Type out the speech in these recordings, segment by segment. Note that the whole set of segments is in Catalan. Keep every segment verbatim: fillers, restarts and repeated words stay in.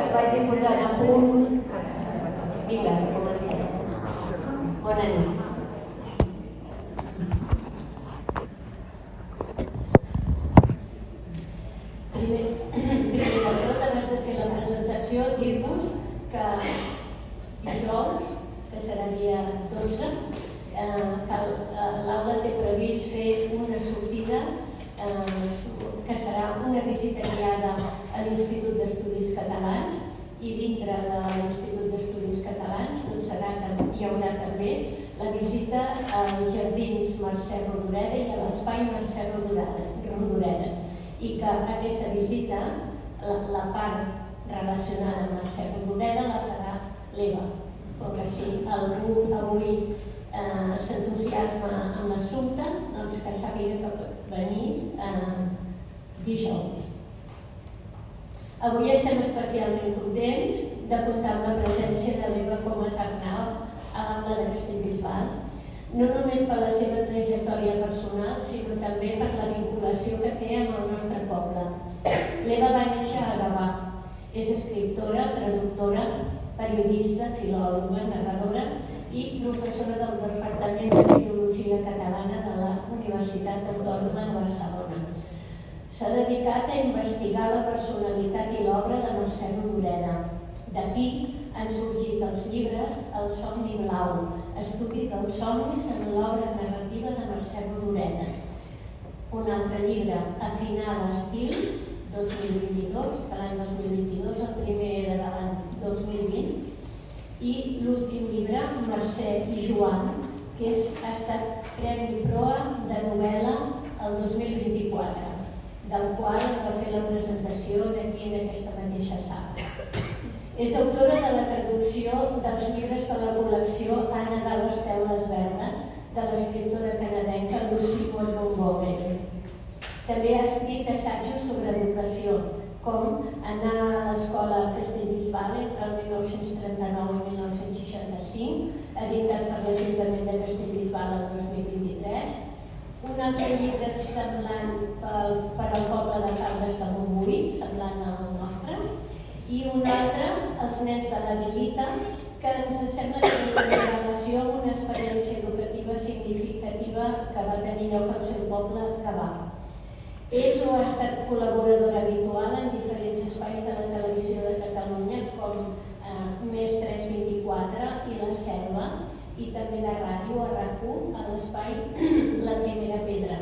es vagi posant a punt. Vinga, comencem. Bona nit. Primer, primer de tot, abans de fer la presentació, dir-vos que dijous, que serà dia dotze, que l'aula té previst fer una sortida que serà una visita guiada a l'Institut d'Estudis Catalans, i dintre de l'Institut d'Estudis Catalans doncs serà, hi haurà també la visita als Jardins Mercè Rodoreda i a l'Espai Mercè Rodoreda, i que aquesta visita, la part relacionada amb Mercè Rodoreda la farà l'Eva. O que si algú avui s'entusiasma amb l'assumpte, doncs que sàpiga que pot venir dijous. Avui estem especialment contents de comptar amb la presència de l'Eva com a sagnal a l'aula de Castellbisbal, no només per la seva trajectòria personal, sinó també per la vinculació que té amb el nostre poble. L'Eva va néixer a Gavà, és escriptora, traductora, periodista, filòloga, narradora i professora del Departament de Filologia Catalana de la Universitat Autònoma de Barcelona. S'ha dedicat a investigar la personalitat i l'obra de Mercè Rodoreda. D'aquí han sorgit els llibres El somni blau, estudi dels somnis en l'obra narrativa de Mercè Rodoreda. Un altre llibre, Afinar l'estil, dos mil vint-i-dos, de l'any dos mil vint-i-dos, el primer era de l'any dos mil vint, i l'últim llibre, Mercè i Joan, que ha estat Premi Proa de novel·la el dos mil vint-i-quatre, del qual va fer la presentació d'aquí en aquesta mateixa sala. És autora de la traducció dels llibres de la col·lecció Anna de les Teules Verdes, de l'escriptora canadenca Lucy Montgomery. També ha escrit assajos sobre educació, com Anar a l'escola a Castellbisbal entre el mil nou-cents trenta-nou i mil nou-cents seixanta-cinc, editat per l'Ajuntament de Castellbisbal el dos mil vint-i-tres, un altre llibre semblant per al poble de Caldes de Montbui, semblant al nostre, i un altre, Els nens de la Vilita, que ens sembla que té una relació amb una experiència educativa significativa que va tenir lloc al seu poble, Gavà. És o ha estat col·laboradora habitual en diferents espais de la televisió de Catalunya, com Més tres vint-i-quatre i La Selva, i també de ràdio a RAC-u, a l'espai La Primera Pedra.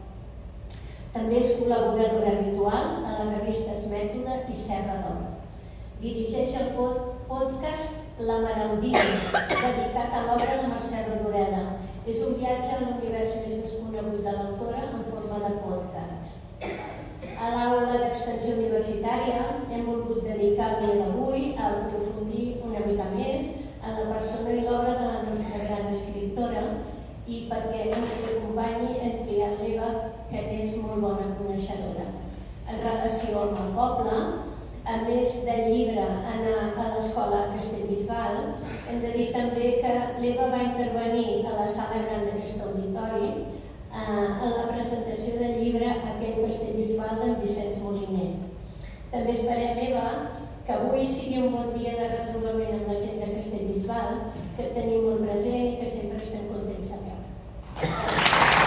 També és col·laboradora habitual a les revistes Mètode i Serra d'Or. Dirigeix el podcast La Maraldina, dedicat a l'obra de Mercè Rodoreda. És un viatge a l'univers més desconegut de l'autora en forma de podcast. A l'aula d'extensió universitària hem volgut dedicar-li d'avui a aprofundir una mica més en la persona i l'obra de la nostra gran escriptora i perquè ens acompanyi en triar l'Eva, que és molt bona coneixedora. En relació amb el poble, a més del llibre Anar a l'escola a Castellbisbal, hem de dir també que l'Eva va intervenir a la sala gran d'aquest auditori en la presentació del llibre Aquell Castellbisbal d'en Vicenç Moliner. També esperem, Eva, que avui sigui un bon dia de retrobament amb la gent de Castellbisbal, que et tenim molt present i que sempre estem contents de veure.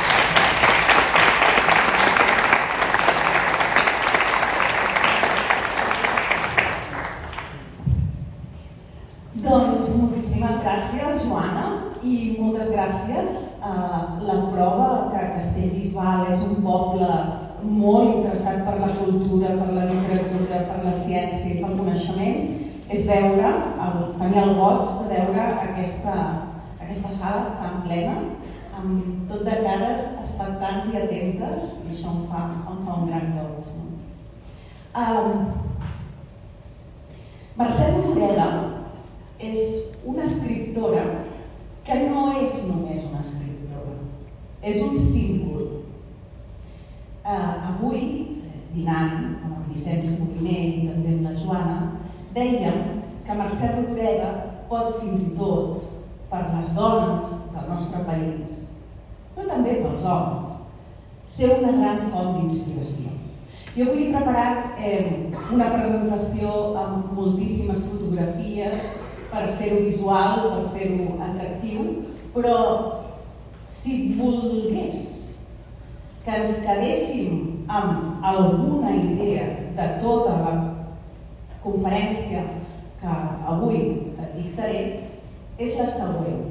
Doncs moltíssimes gràcies, Joana, i moltes gràcies a la prova que Castellbisbal és un poble molt interessat per la cultura, per la literatura, per la ciència i pel coneixement, és veure, tenir el goig de veure aquesta, aquesta sala tan plena, amb tot de cares expectants i atentes, i això em fa, em fa un gran goig. Um, Mercè Rodoreda és una escriptora que no és només una escriptora, és un símbol. Uh, avui, dinant amb el Vicenç Moliner i també amb la Joana, dèiem que Mercè Rodoreda pot fins i tot per les dones del nostre país, però també pels homes, ser una gran font d'inspiració. Jo avui he preparat eh, una presentació amb moltíssimes fotografies per fer-ho visual, per fer-ho atractiu, però si volgués que ens quedéssim amb alguna idea de tota la conferència que avui dictaré, és la següent.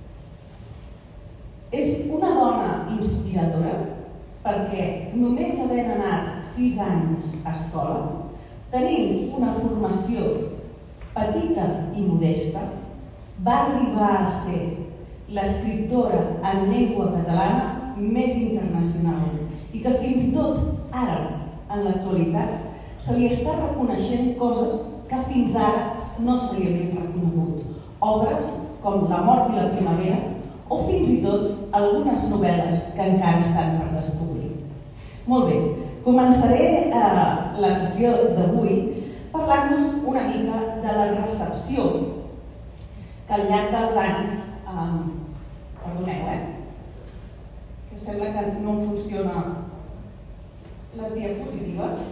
És una dona inspiradora perquè només havent anat sis anys a escola, tenint una formació petita i modesta, va arribar a ser l'escriptora en llengua catalana més internacional i que fins i tot ara, en l'actualitat, se li està reconeixent coses que fins ara no se li havien reconegut. Obres com La mort i la primavera o fins i tot algunes novel·les que encara estan per descobrir. Molt bé, començaré eh, la sessió d'avui parlant-nos una mica de la recepció que al llarg dels anys, eh, perdoneu, eh? que sembla que no em funciona les diapositives.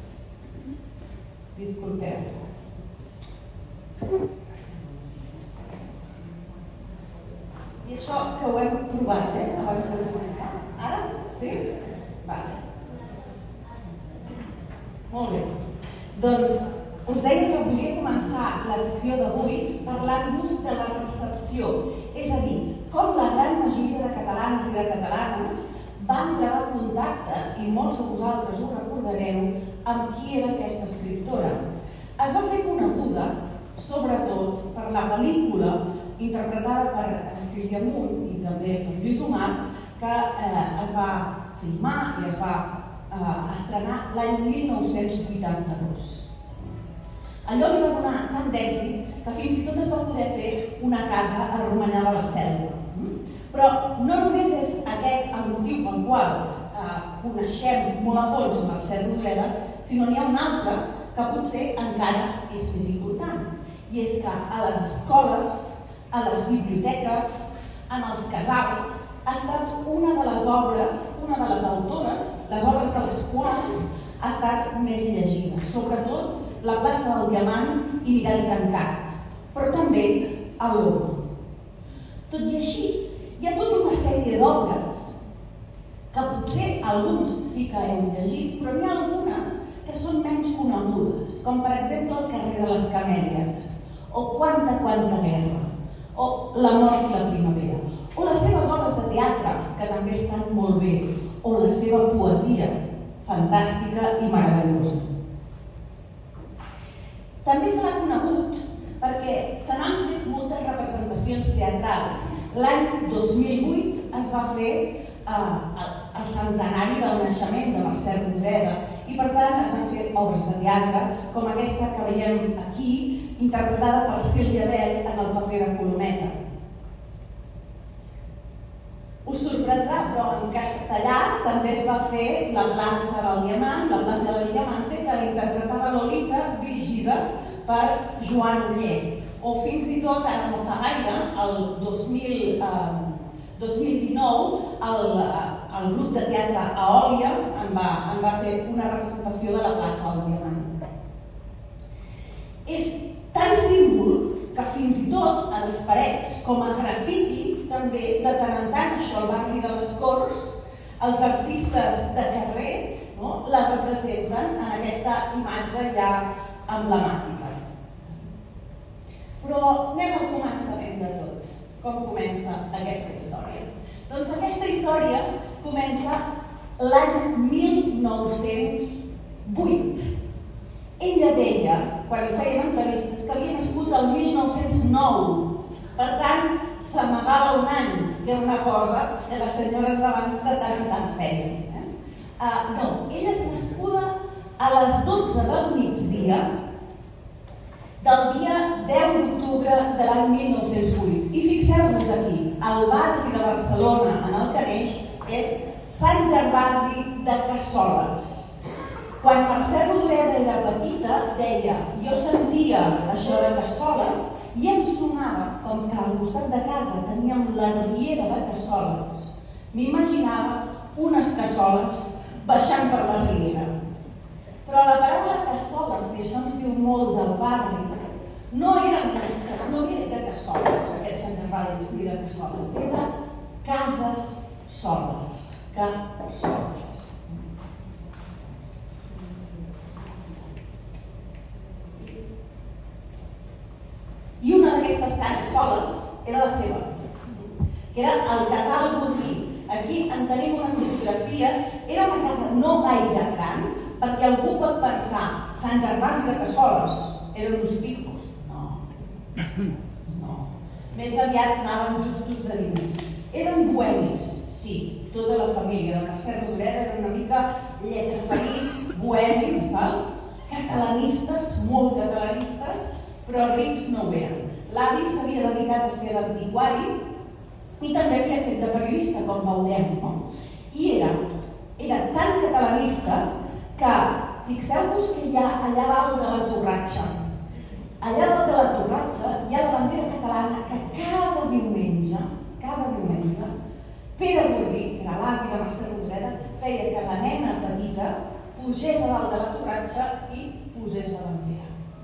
Disculpeu. I això que ho hem provat, eh? Abans de començar. Ara? Sí? Vale. Molt bé. Doncs us deia que volia començar la sessió d'avui parlant-vos de la recepció, és a dir, com la gran majoria de catalans i de catalanes van trobar contacte, i molts de vosaltres ho recordareu, amb qui era aquesta escriptora. Es va fer coneguda, sobretot, per la pel·lícula interpretada per Sílvia Munt i també per Lluís Omar, que eh, es va filmar i es va eh, estrenar l'any mil nou-cents vuitanta-dos. Allò li va donar tant d'èxit que fins i tot es va poder fer una casa a Romanyà de la Selva. Però no només és aquest el motiu pel qual eh, coneixem molt a fons Mercè Rodoreda, sinó n'hi ha un altre que potser encara és més important. I és que a les escoles, a les biblioteques, en els casals, ha estat una de les obres, una de les autores, les obres de les quals ha estat més llegida, sobretot La plaça del Diamant i Mirall trencat, però també a l'Oma. Tot i així, hi ha tota una sèrie d'obres que potser alguns sí que hem llegit, però n'hi ha algunes que són menys conegudes, com per exemple El carrer de les Camèlies, o Quanta, quanta guerra, o La mort i la primavera, o les seves obres de teatre, que també estan molt bé, o la seva poesia, fantàstica i meravellosa. També se l'ha conegut perquè se n'han fet moltes representacions teatrals. L'any dos mil vuit es va fer eh, el centenari del naixement de Mercè Rodoreda i per tant es van fer obres de teatre com aquesta que veiem aquí, interpretada per Sílvia Bell en el paper de Colometa. Us sorprendrà, però en castellà també es va fer La plaça del Diamant, La plaça del Diamante, que l'interpretava Lolita, dirigida per Joan Oller. O fins i tot, ara no fa gaire, el dos mil dinou, el, el grup de teatre Aòlia en va, en va fer una representació de La plaça del Diamant. És tan símbol que fins i tot a les parets, com a grafiti, també de tant en tant, això al barri de les Corts, els artistes de carrer no, la representen en aquesta imatge ja emblemàtica. Però anem al començament de tot. Com comença aquesta història? Doncs aquesta història comença l'any mil nou-cents vuit. Ella deia, quan li feien entrevistes, que havia nascut el mil nou-cents nou. Per tant, s'amagava un any, que era una cosa que les senyores d'abans de tant en tant feien. Eh? Uh, no, ella és nascuda a les dotze del migdia del dia deu d'octubre de l'any mil nou-cents vuit. I fixeu-vos aquí, el barri de Barcelona en el que neix és Sant Gervasi de Cassoles. Quan Mercè Rodoreda era petita, deia, jo sentia això de Cassoles i em sonava com que al costat de casa teníem la riera de Cassoles. M'imaginava unes cassoles baixant per la riera. Però la paraula cassoles, i això ens diu molt del barri, no eren no ve de cassoles, aquests Sant Gervais i de cassoles, ve de cases soles, cassoles. I una d'aquestes cases soles era la seva, que era el casal Burguí. Aquí en tenim una fotografia. Era una casa no gaire gran, perquè algú pot pensar Sant Gervasi de Cassoles eren uns picos. No. No. Més aviat anaven justos de diners. Eren bohemis, sí. Tota la família de Mercè Rodoreda era una mica lletjaferits, bohemis, val? Catalanistes, molt catalanistes, però rics no ho eren. L'avi s'havia dedicat a fer d'antiquari i també havia fet de periodista, com veurem, no? I era, era tan catalanista que, fixeu-vos que hi ha allà dalt de la Torratxa. Allà dalt de la Torratxa hi ha la bandera catalana que cada diumenge, cada diumenge, Pere Burguí, que era l'avi de Mercè Rodoreda, feia que la nena petita pugés a dalt de la Torratxa i posés la bandera.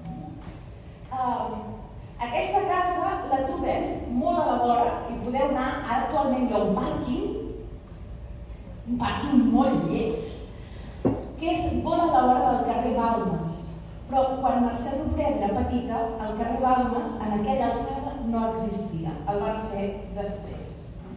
Uh, aquesta casa la trobem molt a la vora i podeu anar, ara actualment hi ha un pàrquing, un pàrquing molt lleig, que és molt a la vora del carrer Balmes. Però quan Mercè Rodoreda era petita, el carrer Balmes en aquella alçada no existia, el van fer després.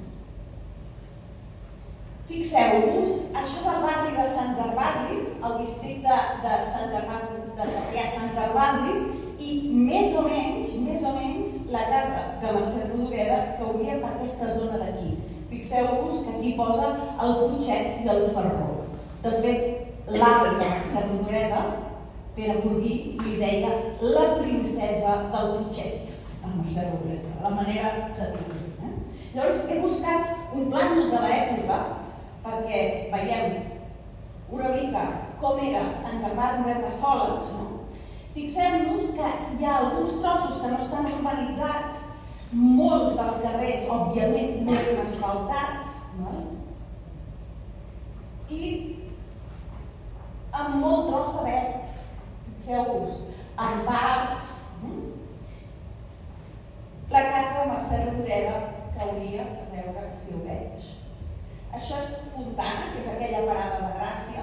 Fixeu-vos, això és el barri de Sant Gervasi, el districte de Sant Gervasi, de Sarrià-Sant Gervasi, i més o menys, més o menys, la casa de Mercè Rodoreda cauria per aquesta zona d'aquí. Fixeu-vos que aquí posa el Putxet i el Ferró. De fet, l'avi de Mercè Rodoreda, Pere Burguí, li deia la princesa del Putxet, a Mercè Rodoreda, la manera de dir-ho. Llavors, he buscat un plànol de l'època perquè veiem una mica com era Sant Gervasi de Cassoles, no? Fixem-nos que hi ha alguns trossos que no estan urbanitzats, molts dels carrers, òbviament, no eren asfaltats, no? I amb molt tros de verd, fixeu-vos, amb parcs. La casa de Mercè Rodoreda, que hauria, a veure si ho veig. Això és Fontana, que és aquella parada de Gràcia.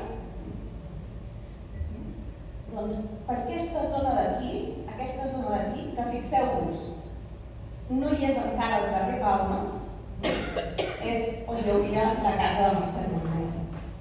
Doncs per aquesta zona d'aquí, aquesta zona d'aquí, que fixeu-vos, no hi és encara el carrer Balmes, és on hi hauria la casa de Mercè Rodoreda.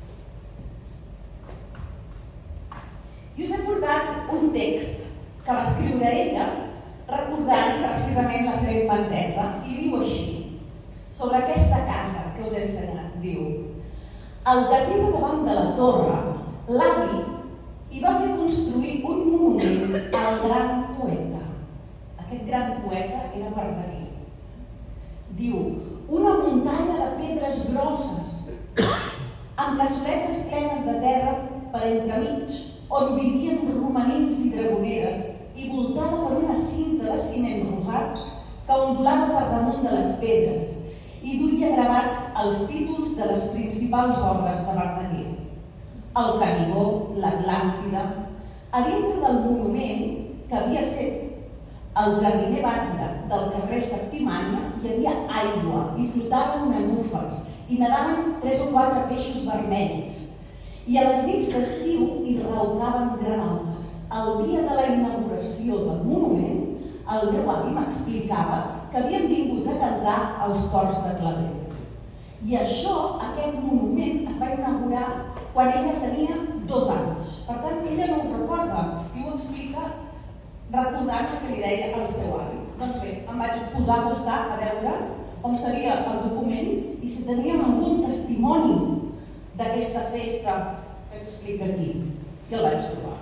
I us he portat un text que va escriure ella, recordant precisament la seva infantesa, i diu així, sobre aquesta casa que us he ensenyat, diu: al jardí de davant de la torre, l'avi i va fer construir un monument al gran poeta. Aquest gran poeta era Verdaguer. Diu, una muntanya de pedres grosses, amb cassoletes plenes de terra per entremig, on vivien romanins i dragoneres, i voltada per una cinta de ciment rosat que ondulava per damunt de les pedres i duia gravats els títols de les principals obres de Verdaguer. El Canigó, l'Atlàntida. A dintre del monument que havia fet el jardiner Batlle del carrer Septimània hi havia aigua i flotaven nenúfars i nadaven tres o quatre peixos vermells. I a les nits d'estiu hi raucaven granotes. El dia de la inauguració del monument, el meu avi m'explicava que havien vingut a cantar els cors de claver. I això, aquest monument, es va inaugurar quan ella tenia dos anys. Per tant, ella no ho recorda i ho explica recordant el que li deia al seu avi. Doncs bé, em vaig posar a buscar a veure on seria el document i si teníem algun testimoni d'aquesta festa que explica aquí. I el vaig trobar.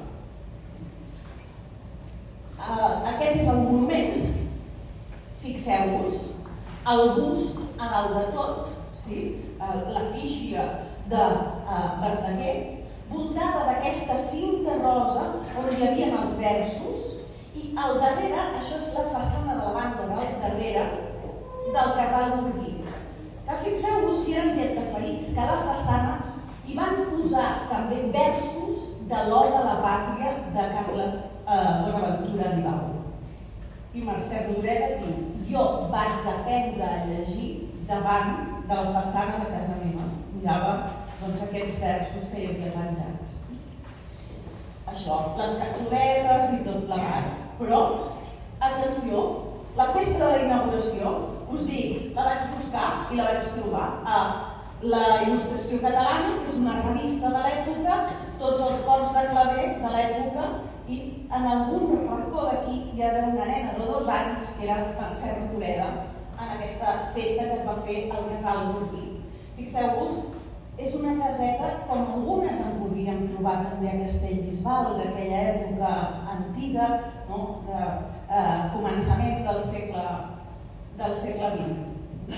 Uh, aquest és el monument. Fixeu-vos, el bust a dalt de tot, sí? uh, l'efígie de uh, Verdaguer, voltada d'aquesta cinta rosa on hi havia els versos, i al darrere, això és la façana de la banda del darrere del casal Burguí. Que fixeu-vos si eren lletreferits, que a la façana hi van posar també versos de l'Or de la Pàtria de Carles Bonaventura Aribau. I Mercè Rodoreda diu: jo vaig aprendre a llegir davant de la façana de casa meva. Mirava aquests versos que hi havia penjats. Això, les cassoletes i tot plegat. Però, atenció, la festa de la inauguració, us dic, la vaig buscar i la vaig trobar a la Il·lustració Catalana, que és una revista de l'època, tots els cors de claver de l'època, i en algun racó d'aquí hi ha d'haver una nena de dos anys, que era Mercè Rodoreda, en aquesta festa que es va fer al Casal Gurguí. Fixeu-vos, és una caseta com algunes en podríem trobar també a Castellbisbal, d'aquella època antiga, de començaments del segle vint.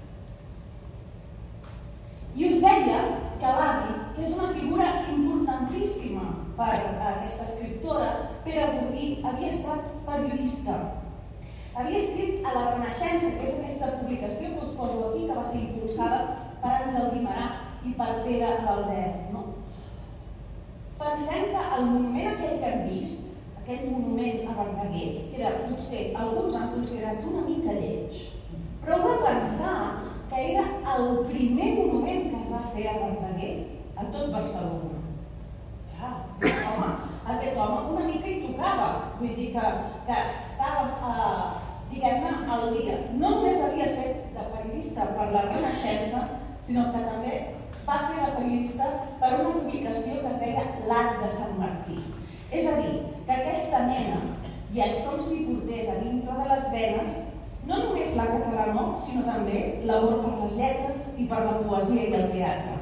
I us deia que l'avi, que és una figura importantíssima per aquesta escriptora, Pere Gurguí, havia estat periodista. Havia escrit a La Renaixença, que és aquesta publicació que us poso aquí, que va ser impulsada per Àngel Guimerà i per Pere Albert. Pensem que el monument aquell que hem vist, aquell monument a Verdaguer, que era, potser, alguns han considerat una mica lleig, però heu de pensar que era el primer monument que es va fer a Verdaguer, a tot Barcelona. Clar, home, aquest home una mica hi tocava, vull dir que estava, diguem-ne, al dia. No només havia fet de periodista per La Renaixença, sinó que també va fer de periodista per una publicació que es deia L'Arc de Sant Martí. És a dir, que aquesta nena ja és com si portés a dintre de les venes no només la catalana, sinó també l'amor per les lletres i per la poesia i el teatre.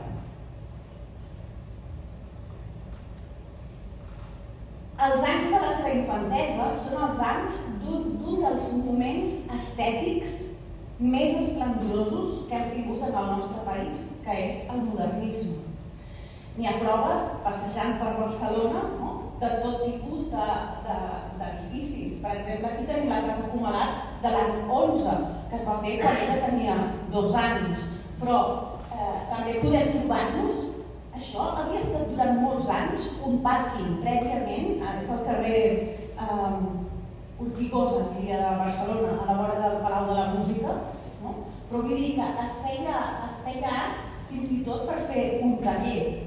Els anys de la seva infantesa són els anys d'un dels moments estètics més esplendorosos que hem tingut en el nostre país, que és el modernisme. N'hi ha proves, passejant per Barcelona, de tot tipus d'edificis. Per exemple, aquí tenim la Casa Comalat de l'any onze, que es va fer quan ella tenia dos anys. Però també podem trobar-nos. Això havia estat durant molts anys un pàrquing, prèviament, és el carrer Ortigosa, de Barcelona, a la vora del Palau de la Música, però vull dir que es feia art fins i tot per fer un taller.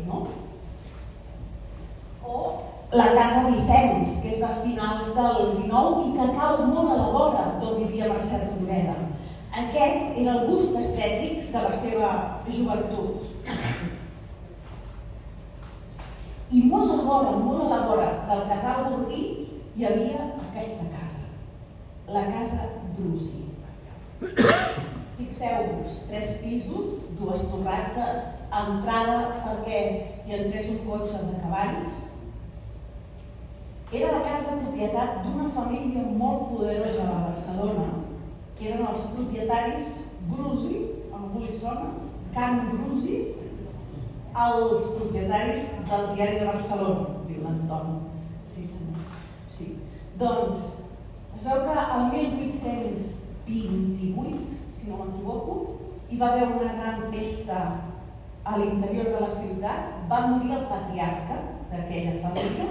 O la Casa Vicenç, que és de finals del dinou i que cau molt a la vora d'on vivia Mercè Rodoreda. Aquest era el gust estètic de la seva joventut. I molt a la vora, molt a la vora del Casal Gurguí hi havia aquesta casa, la Casa Brusi. Fixeu-vos, tres pisos, dues torratges, entrada perquè hi entrés un cotxe de cavalls. Era la casa propietat d'una família molt poderosa de Barcelona, que eren els propietaris Brusi, algú li sona? Can Brusi, els propietaris del Diari de Barcelona, diu l'Anton. Sí, senyor. Sí. Doncs, es veu que el mil vuit-cents vint-i-vuit, si no m'equivoco, hi va haver una gran pesta a l'interior de la ciutat, va morir el patriarca d'aquella família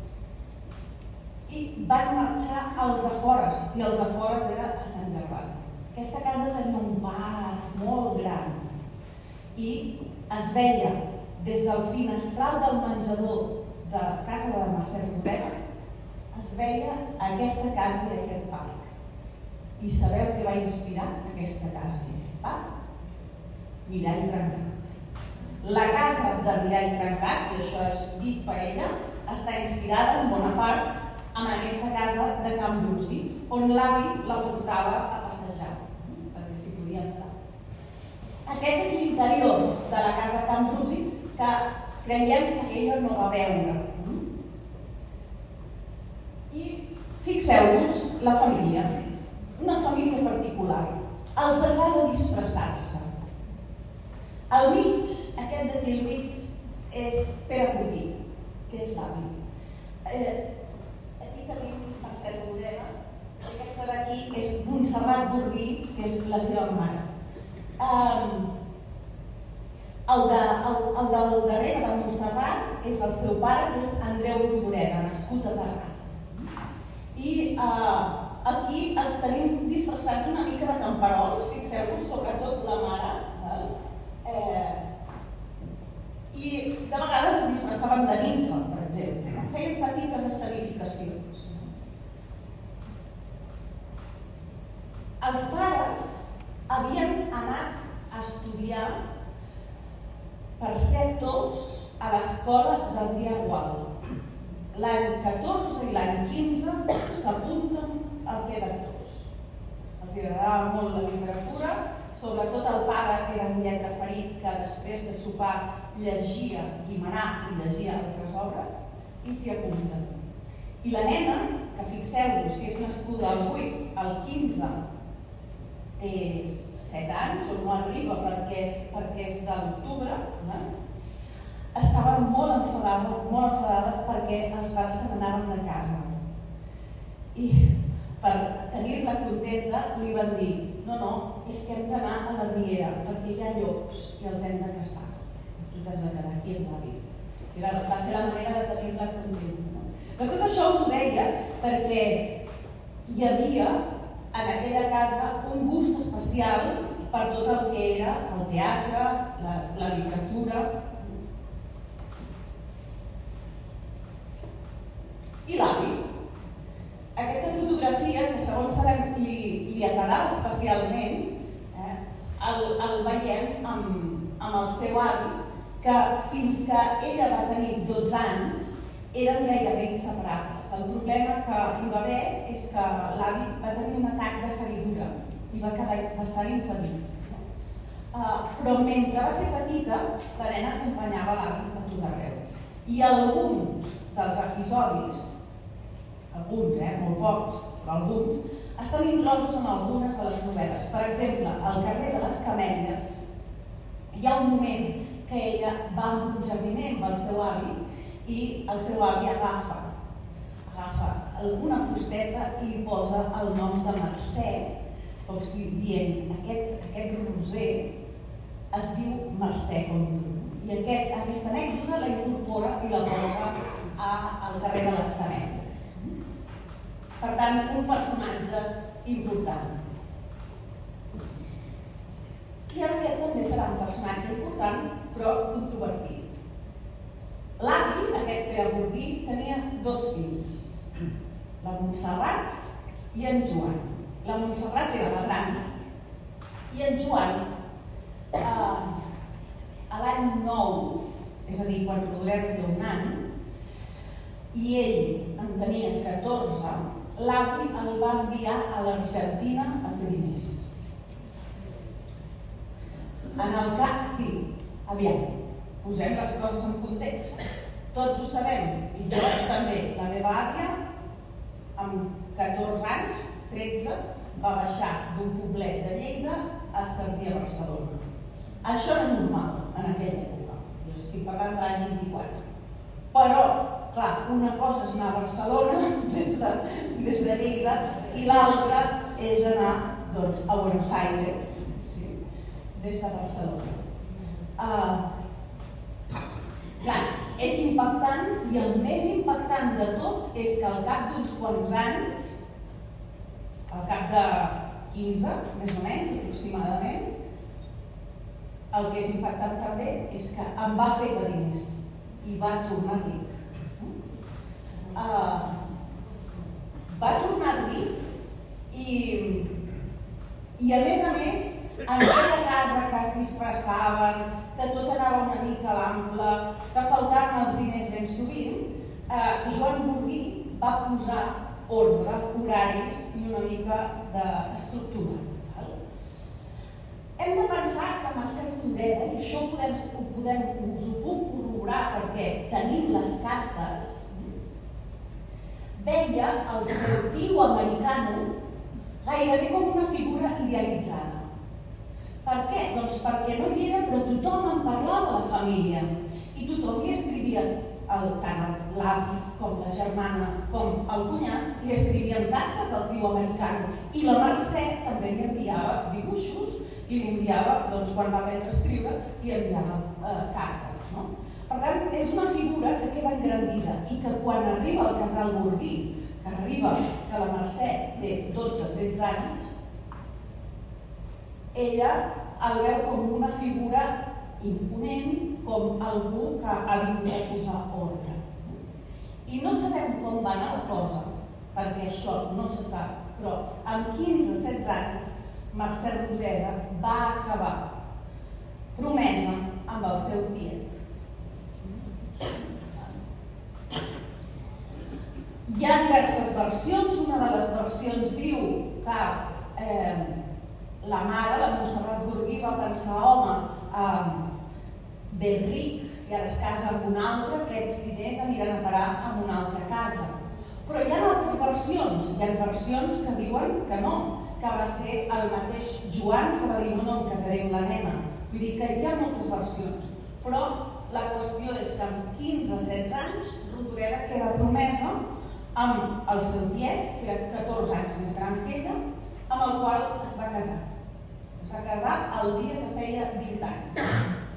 i van marxar als afores, i els afores era a Sant Gervasi. Aquesta casa tenia un parc molt gran i es veia des del finestral del menjador de casa de Mercè Rodoreda, es veia aquesta casa i aquest parc. I sabeu què va inspirar aquesta casa i aquest parc? Mirall Trencat. La casa de Mirall Trencat, i això és dit per ella, està inspirada en bona part en aquesta casa de Can Brusi, on l'avi la portava a passejar, perquè s'hi podia entrar. Aquest és l'interior de la casa de Can Brusi, que creiem que ella no va veure. I fixeu-vos la família, una família particular. Els agrada disfressar-se. Al mig, aquest d'aquí al mig, és Pere Gurguí, que és l'avi. Aquí tenim Mercè Rodoreda, i aquesta d'aquí és Montserrat Gurguí, que és la seva mare. El del darrere de Montserrat és el seu pare, que és Andreu Rodoreda, nascut a Terrassa. I aquí els tenim disfressats una mica de camperols, fixeu-vos, sobretot la mare. I de vegades es disfressaven de nimfa, per exemple. Feien petites escenificacions. Els pares havien anat a estudiar preceptors a l'escola d'Adrià Gual. L'any catorze i l'any quinze s'apunten a fer d'actors. Els agradava molt la literatura, sobretot el pare era un lletra ferit que després de sopar llegia Guimerà i llegia altres obres i s'hi apunten. I la nena, que fixeu-vos, si és nascuda al vuit, al quinze, té set anys, o no arriba perquè és, perquè és de l'octubre, eh? Estava molt enfadada, molt enfadada perquè els pares se n'anaven de casa. I per tenir-la contenta li van dir: no, no, és que hem d'anar a la riera perquè hi ha llops i els hem de caçar. Tu t'has de quedar aquí amb l'avi. Va ser la manera de tenir-la contenta. Però tot això us ho deia perquè hi havia en aquella casa un gust especial per tot el que era el teatre, la, la literatura. I l'avi. Aquesta fotografia, que segons sabem li, li agradava especialment, eh, el, el veiem amb, amb el seu avi, que fins que ella va tenir dotze anys eren gairebé inseparables. El problema que hi va haver és que l'avi va tenir un atac de feridura i va quedar bastant impedit. Uh, però mentre va ser petita, la nena acompanyava l'avi a tot arreu. I alguns dels episodis, alguns, eh, molt pocs, però alguns, estan inclosos en algunes de les novel·les. Per exemple, al carrer de les Camèlies hi ha un moment que ella va amb un jardiner amb el seu avi i el seu avi agafa, agafa alguna fusteta i li posa el nom de Mercè, com si dient, aquest, aquest roser es diu Mercè com tu. I aquest, aquesta anècdota la incorpora i la posa a, al carrer de les Camèlies. Per tant, un personatge important. I aquest també serà un personatge important, però controvertit. L'avi, aquest Pere Burguí, tenia dos fills, la Montserrat i en Joan. La Montserrat era la gran i en Joan, eh, a l'any nou, és a dir, quan Rodoreda té un any, i ell en tenia catorze, l'avi el va enviar a l'Argentina a fer diners. En el cas, sí, aviam, posem les coses en context. Tots ho sabem, i jo també. La meva àvia, amb catorze anys, tretze, va baixar d'un poblet de Lleida a servir a Barcelona. Això era normal en aquella època. Jo estic parlant de l'any vint-i-quatre. Però, clar, una cosa és anar a Barcelona des de, des de Lleida i l'altra és anar doncs, a Buenos Aires, sí? Des de Barcelona. Uh, clar, és impactant i el més impactant de tot és que al cap d'uns quants anys, al cap de quinze, més o menys, aproximadament, el que és impactant també és que em va fer de diners i va tornar ric. Uh, va tornar ric i, i a més a més en aquella casa que es disfressaven, que tot anava una mica a l'ample, que faltaven els diners ben sovint, uh, Joan Burguí va posar ordre, horaris i una mica d'estructura. Hem de pensar que Mercè Rodoreda, i això ho podem, ho podem, us ho puc corroborar perquè tenim les cartes, veia el seu tio americano gairebé com una figura idealitzada. Per què? Doncs perquè no hi era, però tothom en parlava de la família i tothom li escrivia, el, tant l'avi com la germana com el cunyat, li escrivien cartes al tio americano i la Mercè també li enviava dibuixos i li enviava, doncs quan va aprendre a escriure, li enviava eh, cartes. No? Per tant, és una figura que queda engrandida i que quan arriba al casal Gordí, que arriba que la Mercè té dotze o tretze anys, ella el veu com una figura imponent, com algú que ha vingut a posar ordre. I no sabem com va anar la cosa, perquè això no se sap, però amb quinze o setze anys Mercè Rodoreda va acabar promesa amb el seu tiet. Hi ha diverses versions. Una de les versions diu que eh, la mare, la Montserrat Gordí, va pensar, home, eh, ben ric, si ara es casa amb un altre, aquests diners aniran a parar a una altra casa. Però hi ha altres versions, hi ha versions que diuen que no, que va ser el mateix Joan que va dir no, no, em casaré amb la nena. Vull dir que hi ha moltes versions, però la qüestió és que amb quinze o setze anys Rodoreda queda promesa amb el seu tiet, que era catorze anys més gran que ella, amb el qual es va casar. Es va casar el dia que feia vint anys.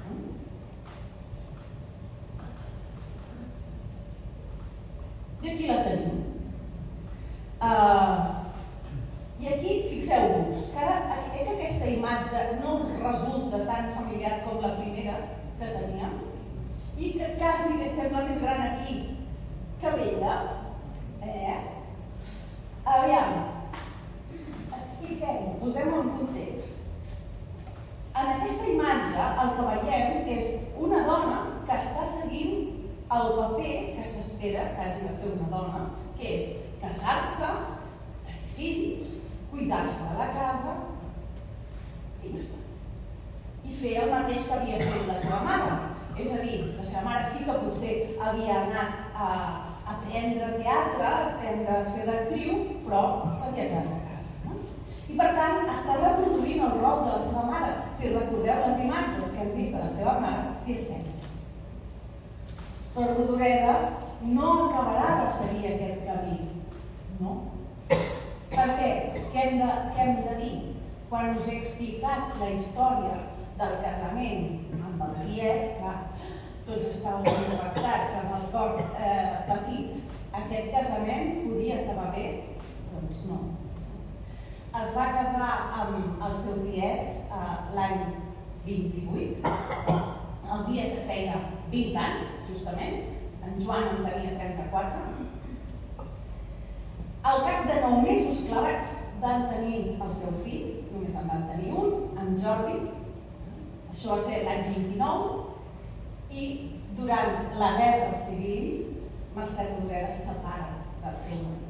I aquí la tenim. Uh, I aquí, fixeu-vos, que ara que aquesta imatge no resulta tan familiar com la primera que teníem i que quasi li sembla més gran aquí que ella. Eh? Aviam, expliquem-ho, posem-ho en context. En aquesta imatge el que veiem és una dona que està seguint el paper que s'espera que hagi de fer una dona, que és casar-se, tenir fills, cuidar-se de la casa i ja està. I fer el mateix que havia fet la seva mare. És a dir, la seva mare sí que potser havia anat a aprendre teatre, a aprendre a fer d'actriu, però s'havia quedat a casa. No? I per tant, està reproduint el rol de la seva mare. Si recordeu les imatges que hem vist de la seva mare, sí és cert. Però Rodoreda no acabarà de seguir aquest camí. No? Per què? Què hem de, què hem de dir? Quan us he explicat la història del casament amb el tiet, clar, tots estàvem impactats amb el cor eh, petit. Aquest casament podia acabar bé? Doncs no. Es va casar amb el seu tiet eh, l'any vint-i-vuit, el dia que feia vint anys, justament, en Joan en tenia trenta-quatre. Al cap de nou mesos clavats van tenir el seu fill, només en van tenir un, en Jordi. Això va ser l'any vint-i-nou, i durant la Guerra Civil, Mercè Rodoreda es separa del seu marit.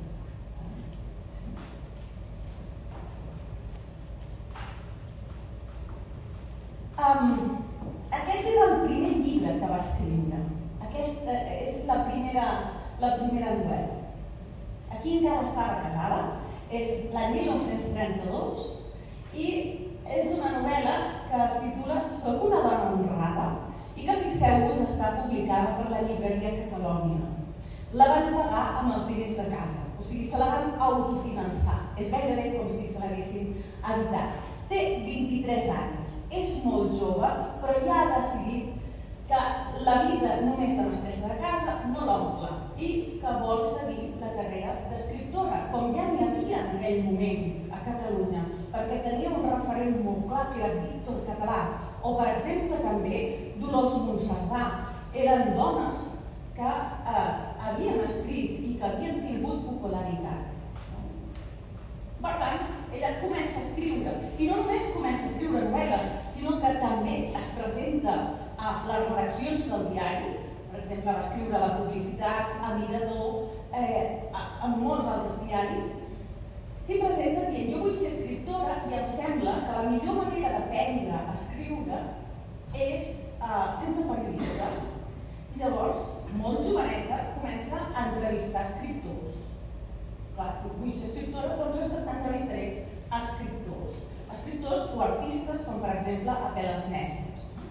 Um, aquest és el primer llibre que va escriure. Aquesta és la primera, la primera novel·la. Aquí encara estava casada, és l'any mil nou-cents trenta-dos i és una novel·la que es titula Soc una dona honrada i que, fixeu-vos, està publicada per la llibreria Catalonia. La van pagar amb els diners de casa, o sigui, se la van autofinançar. És gairebé com si se l'haguessin editat. Té vint-i-tres anys, és molt jove, però ja ha decidit que la vida només de mestressa de casa no l'omple i que vol seguir la carrera d'escriptora, com ja n'hi havia en aquell moment a Catalunya, perquè tenia un referent molt clar que era Víctor Català, o per exemple també Dolors Monserdà. Eren dones que eh, havien escrit i que havien tingut popularitat. Per tant, ella comença a escriure, i no només comença a escriure novel·les, sinó que també es presenta a les redaccions del diari. Per exemple, va escriure La Publicitat, a Mirador, eh, en molts altres diaris. S'hi presenta dient, jo vull ser escriptora i em sembla que la millor manera d'aprendre a escriure és eh, fent de periodista. I llavors, molt joveneta, comença a entrevistar escriptors. Clar, vull ser escriptora, doncs entrevistaré a escriptors. Escriptors o artistes, com per exemple Apel·les Mestres.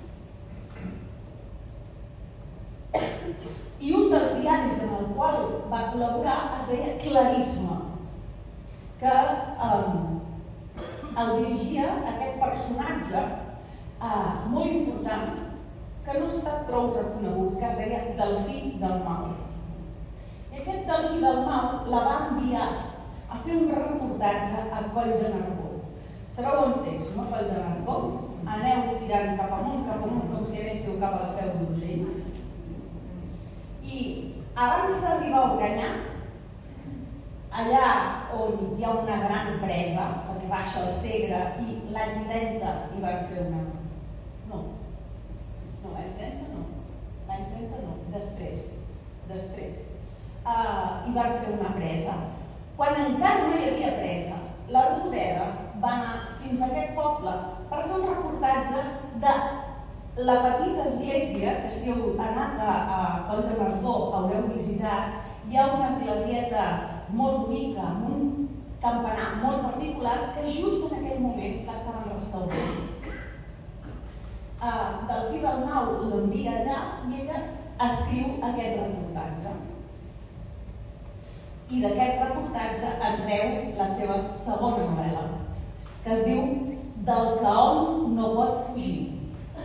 I un dels diaris en el qual va col·laborar es deia Clarisma, que um, el dirigia aquest personatge molt important que no ha estat prou reconegut, que es deia Delfí Dalmau. I aquest Delfí Dalmau la va enviar a fer un reportatge a Coll de Nargó. Sabeu on és, no? Coll de Nargó? Aneu tirant cap amunt, cap amunt, com si anéssiu cap a la Seu d'Urgell. I abans d'arribar a Organyà, allà on hi ha una gran presa, perquè baixa el Segre, i l'any trenta hi van fer una... No, no, l'any trenta no, l'any trenta no, després, després. Uh, hi van fer una presa. Quan encara no hi havia presa, la Rodoreda va anar fins a aquest poble per fer un reportatge de la petita església, que si heu anat a, a Coll de Nargó haureu visitat. Hi ha una esglesieta molt bonica, amb un campanar molt particular, que just en aquell moment l'estaven restaurant. Uh, Delfí Dalmau l'envia allà i ella escriu aquest reportatge. I d'aquest reportatge en treu la seva segona novel·la, que es diu Del que hom no pot fugir,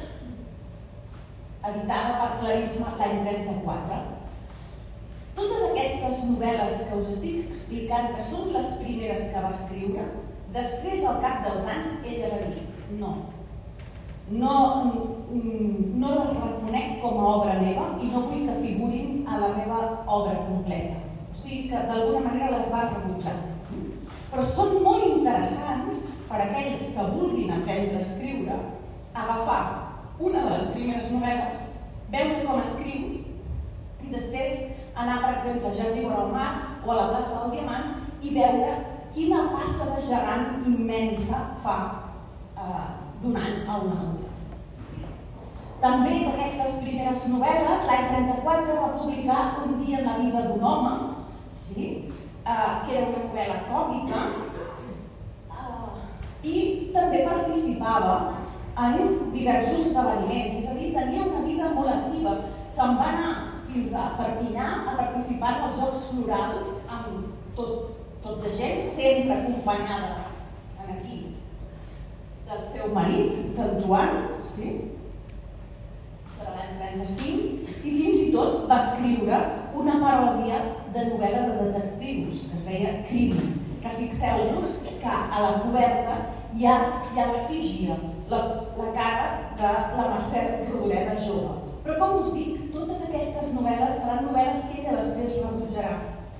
editada per Clarisma l'any trenta-quatre. Totes aquestes novel·les que us estic explicant, que són les primeres que va escriure, després, al cap dels anys, ella va dir no. No, no les reconec com a obra meva i no vull que figurin a la meva obra completa. O sigui que d'alguna manera les va rebutjar. Però són molt interessants per a aquells que vulguin aprendre a escriure, agafar una de les primeres novel·les, veure com escriu i després anar, per exemple, a Jardí vora el mar o a la plaça del Diamant i veure quina passa de gegant immensa fa eh, d'un any a un altre. També d'aquestes primeres novel·les, l'any trenta-quatre va publicar Un dia en la vida d'un home, sí? eh, que era una novel·la còmica, eh, i també participava en diversos esdeveniments, és a dir, tenia una vida molt activa. Se'n va anar fins a Perpinyà a participar en els Jocs Florals amb tot, tot de gent, sempre acompanyada aquí del seu marit, del Joan, sí? de l'any trenta-cinc, i fins i tot va escriure una paròdia de novel·la de detectius, que es deia Crim, que fixeu-vos que a la coberta hi ha, hi ha l'efígie, la, la cara de la Mercè Rodoreda jove. Però com us dic, totes aquestes novel·les seran novel·les que ella després rebutjarà.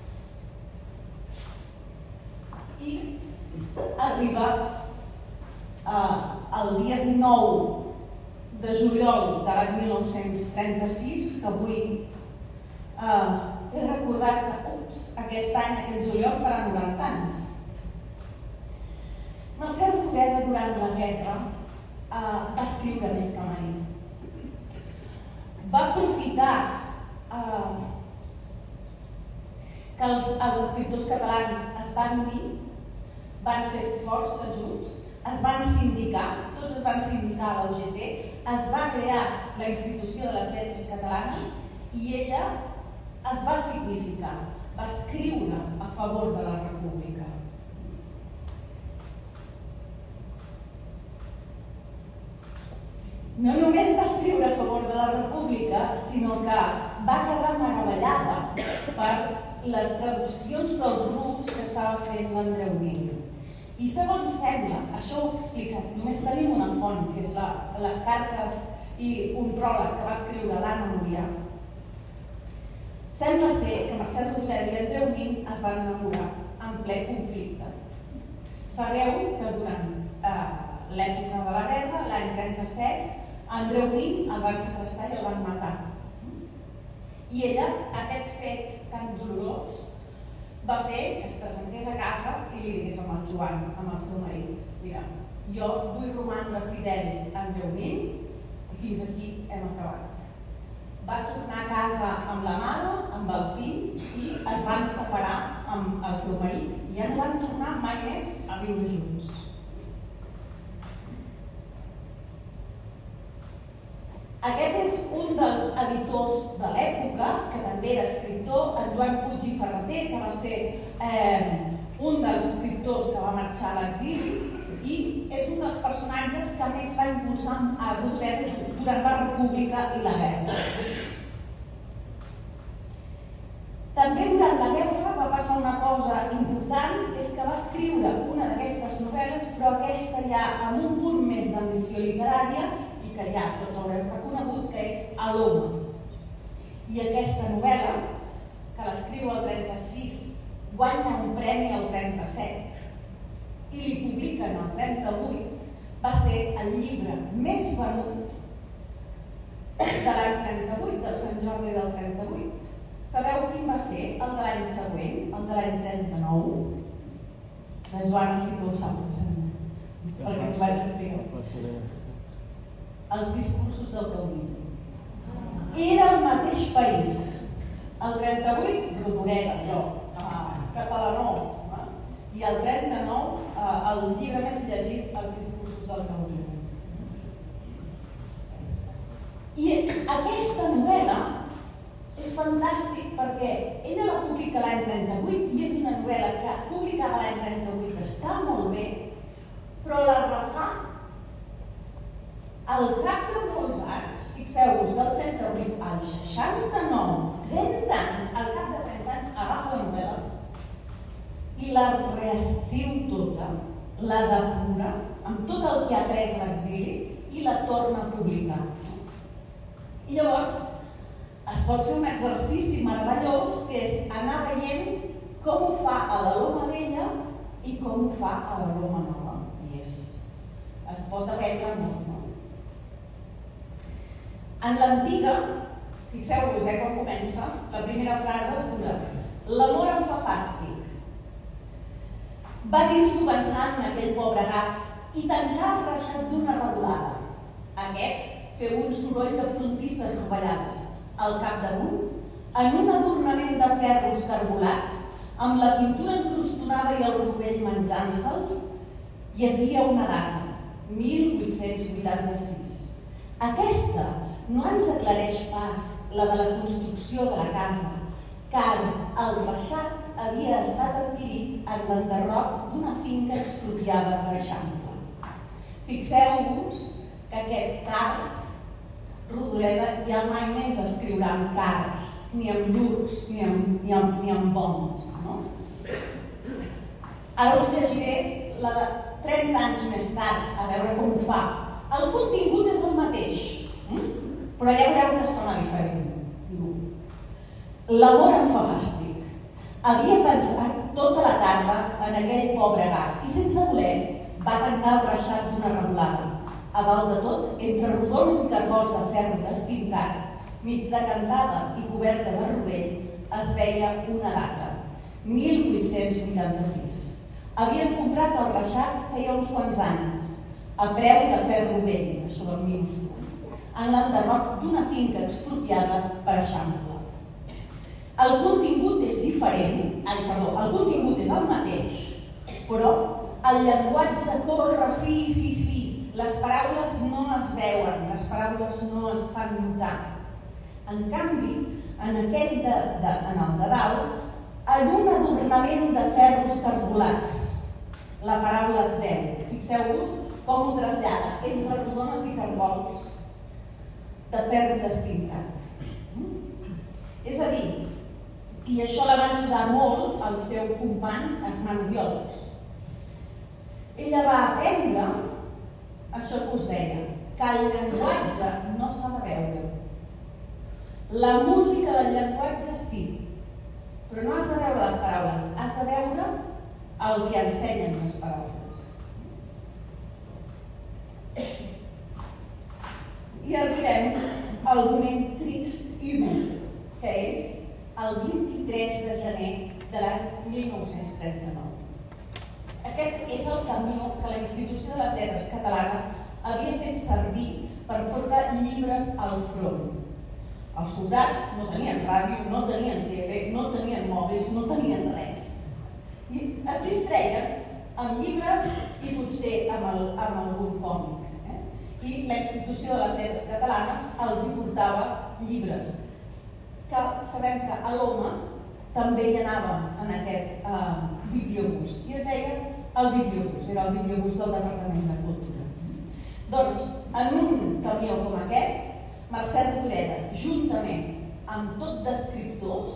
I arriba eh, el dia dinou de juliol de l'any mil nou-cents trenta-sis, que avui eh, he recordat que ups, aquest any, aquest juliol, farà noranta anys. Mercè Rodoreda, durant la guerra, eh, va escriure més que mai. Va aprofitar eh, que els, els escriptors catalans es van unir, van fer força junts, es van sindicar, tots es van sindicar a la U G T, es va crear la Institució de les Lletres Catalanes i ella es va significar, va escriure a favor de la República. No només va escriure a favor de la República, sinó que va quedar meravellada per les traduccions del rus que estava fent l'Andreu Nin. I segons sembla, això ho he explicat, només tenim una font, que és la, les cartes i un pròleg que va escriure l'Anna Murià. Sembla ser que Mercè Rodoreda i Andreu Nin es van enamorar en ple conflicte. Sabeu que durant eh, l'època de la guerra, l'any trenta-set, Andreu Nin el van segrestar i el van matar. I ella, aquest fet tan dolorós, va fer que es presentés a casa i li digués amb el Joan, amb el seu marit: mira, jo vull romandre fidel a Andreu Nin i fins aquí hem acabat. Va tornar a casa amb la mare, amb el fill, i es van separar amb el seu marit i ja no van tornar mai més a viure junts. Aquest és un dels editors de l'època, que també era escriptor, en Joan Puig i Ferrater, que va ser eh, un dels escriptors que va marxar a l'exili, i és un dels personatges que més va impulsar a Rodoreda durant la República i la guerra. També durant la guerra va passar una cosa important, és que va escriure una d'aquestes novel·les, però aquesta ja amb un punt més d'ambició literària i que ja tots haurem reconegut, que és Aloma. I aquesta novel·la, que l'escriu al trenta-sis, guanya un premi al trenta-set i li publiquen al trenta-vuit, va ser el llibre més venut de l'any trenta-vuit, del Sant Jordi del trenta-vuit. Sabeu quin va ser el de l'any següent, el de l'any trenta-nou? La Joana sí que ho sap, perquè t'ho vaig explicar. Els discursos del Caudillo. Era el mateix país. El trenta-vuit, Rodoreda, jo, Catalanó, i el trenta-nou, el llibre més llegit, Els discursos del Caudillo. I aquesta novel·la és fantàstic perquè ella la publica l'any trenta-vuit i és una novel·la que publicada l'any trenta-vuit està molt bé, però la refà al cap de molts anys, fixeu-vos, del trenta-vuit al seixanta-nou, trenta anys, al cap de trenta anys, agafa la novel·la i la reescriu tota, la depura amb tot el que ha après a l'exili i la torna a publicar. I llavors es pot fer un exercici meravellós que és anar veient com ho fa a la Loma Vella i com ho fa a la Loma Nova. I és, es pot aprendre molt, no? En l'antiga, fixeu-vos, eh, quan comença, la primera frase es dura: l'amor em fa fàstic. Va dir-s'ho pensant en aquell pobre gat i tancar el reixat d'una revolada. Aquest feu un soroll de frontisses rovellades. Al capdamunt, en un adornament de ferros cargolats, amb la pintura encrustonada i el rovell menjant-se'ls, hi havia una data, mil vuit-cents vuitanta-sis. Aquesta no ens aclareix pas la de la construcció de la casa, car el reixat havia estat adquirit en l'enderroc d'una finca expropiada per Eixample. Fixeu-vos que aquest car, Rodoreda ja mai més escriurà amb cars, ni amb llurs, ni amb, ni amb, ni amb bombs, no? Ara us llegiré la de trenta anys més tard, a veure com ho fa. El contingut és el mateix, però ja veureu que sona diferent. L'amor em fa fàstic. Havia pensat tota la tarda en aquell pobre gat i sense voler va tancar el reixat d'una revolada. A dalt de tot, entre rodons i cargols de ferro despintat, mig decantada i coberta de rovell, es veia una data, mil vuit-cents vuitanta-sis. Havien comprat el reixat feia uns quants anys, a preu de ferro vell, això del minúscul, en l'enderroc d'una finca expropiada per Eixample. El contingut és diferent, ai, perdó, el contingut és el mateix, però el llenguatge corre fi, fi, fi. Les paraules no es veuen, les paraules no es fan notar. En canvi, en aquell de, de, en el de dalt, en un adornament de ferros cargolats, la paraula es veu. Fixeu-vos com ho trasllada entre rodones i cargols de ferro despintat. És a dir, i això la va ajudar molt el seu company Armand Obiols. Ella va aprendre això que us deia, que el llenguatge no s'ha de veure. La música del llenguatge sí, però no has de veure les paraules, has de veure el que ensenyen les paraules. I arribem al moment trist i dur, que és el vint-i-tres de gener de l'any mil nou-cents trenta-nou. Aquest és el camió que la Institució de les Lletres Catalanes havia fet servir per portar llibres al front. Els soldats no tenien ràdio, no tenien tele, no tenien mòbils, no tenien res. I es distreien amb llibres i potser amb, el, amb algun còmic. Eh? I la Institució de les Lletres Catalanes els hi portava llibres. Que sabem que a l'Oma també hi anava en aquest eh, bibliobús i es deia el bibliobús, era el bibliobús del Departament de Cultura. Doncs, en un camió com aquest, Mercè Rodoreda, juntament amb tot d'escriptors,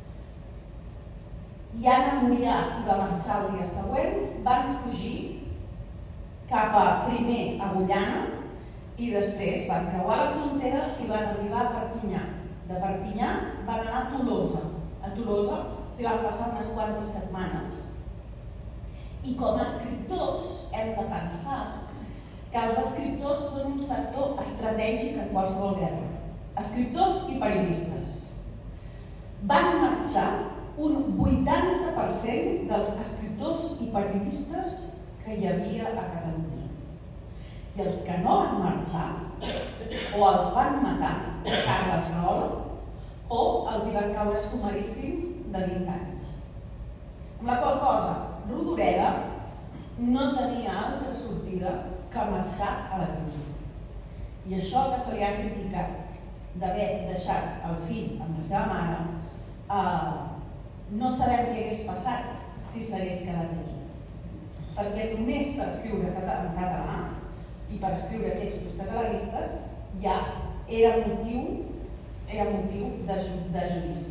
i Anna Moià hi va marxar el dia següent, van fugir cap a primer a Agullana i després van creuar la frontera i van arribar a Perpinyà. De Perpinyà van anar a Tolosa. A Tolosa s'hi van passar unes quantes setmanes. I com a escriptors hem de pensar que els escriptors són un sector estratègic en qualsevol guerra. Escriptors i periodistes. Van marxar un vuitanta per cent dels escriptors i periodistes que hi havia a Catalunya. I els que no van marxar o els van matar a Carles Rahola o els hi van caure sumaríssims de vint anys. Amb la qual cosa, Rodoreda no tenia altra sortida que marxar a l'exili. I això que se li ha criticat d'haver deixat el fill amb la seva mare, eh, no sabem què hagués passat si s'hagués quedat aquí. Perquè només per escriure en català i per escriure textos catalanistes ja era motiu, era motiu de, de judici.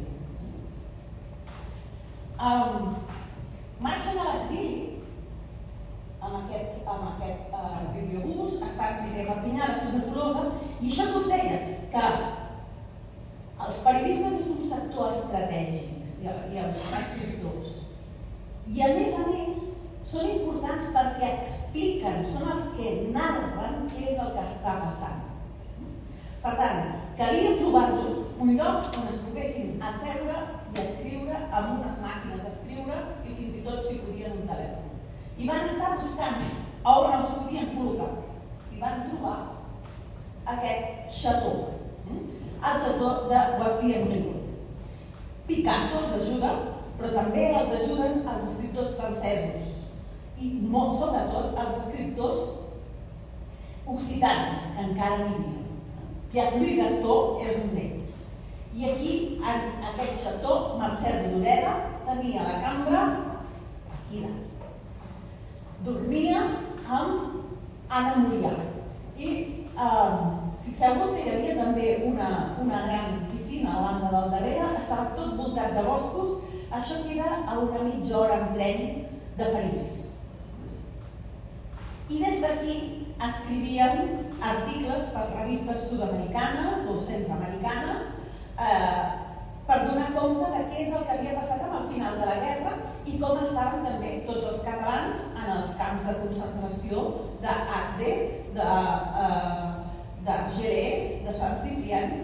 Um, marxen a l'exili amb aquest, amb aquest uh, bibliobús, estan primer a Perpinyà, després a Tolosa, i això que us deia, que els periodistes és un sector estratègic i, i els escriptors. I a més a més són importants perquè expliquen, són els que narren què és el que està passant. Per tant, calia trobar-los un lloc on es poguessin asseure i escriure amb unes màquines d'escriure i fins i tot si podien un telèfon. I van estar buscant on els podien col·locar. I van trobar aquest xató, el xató de Boissy-en-Brie. Picasso els ajuda, però també els ajuden els escriptors francesos i molt, sobretot els escriptors occitans, que encara vivien. Pierre-Louis Berthaud és un d'ells. I aquí, en aquest xató, Mercè Rodoreda tenia la cambra aquí dalt. Dormia amb Anna Moià. I eh, fixeu-vos que hi havia també una, una gran piscina a la banda del darrere, estava tot voltat de boscos, això queda a una mitja hora en tren de París. I des d'aquí escrivien articles per revistes sud-americanes o centroamericanes eh, per donar compte de què és el que havia passat amb el final de la guerra i com estaven també tots els catalans en els camps de concentració d'Agde, de, eh, de Jerez, de Sant Ciprián.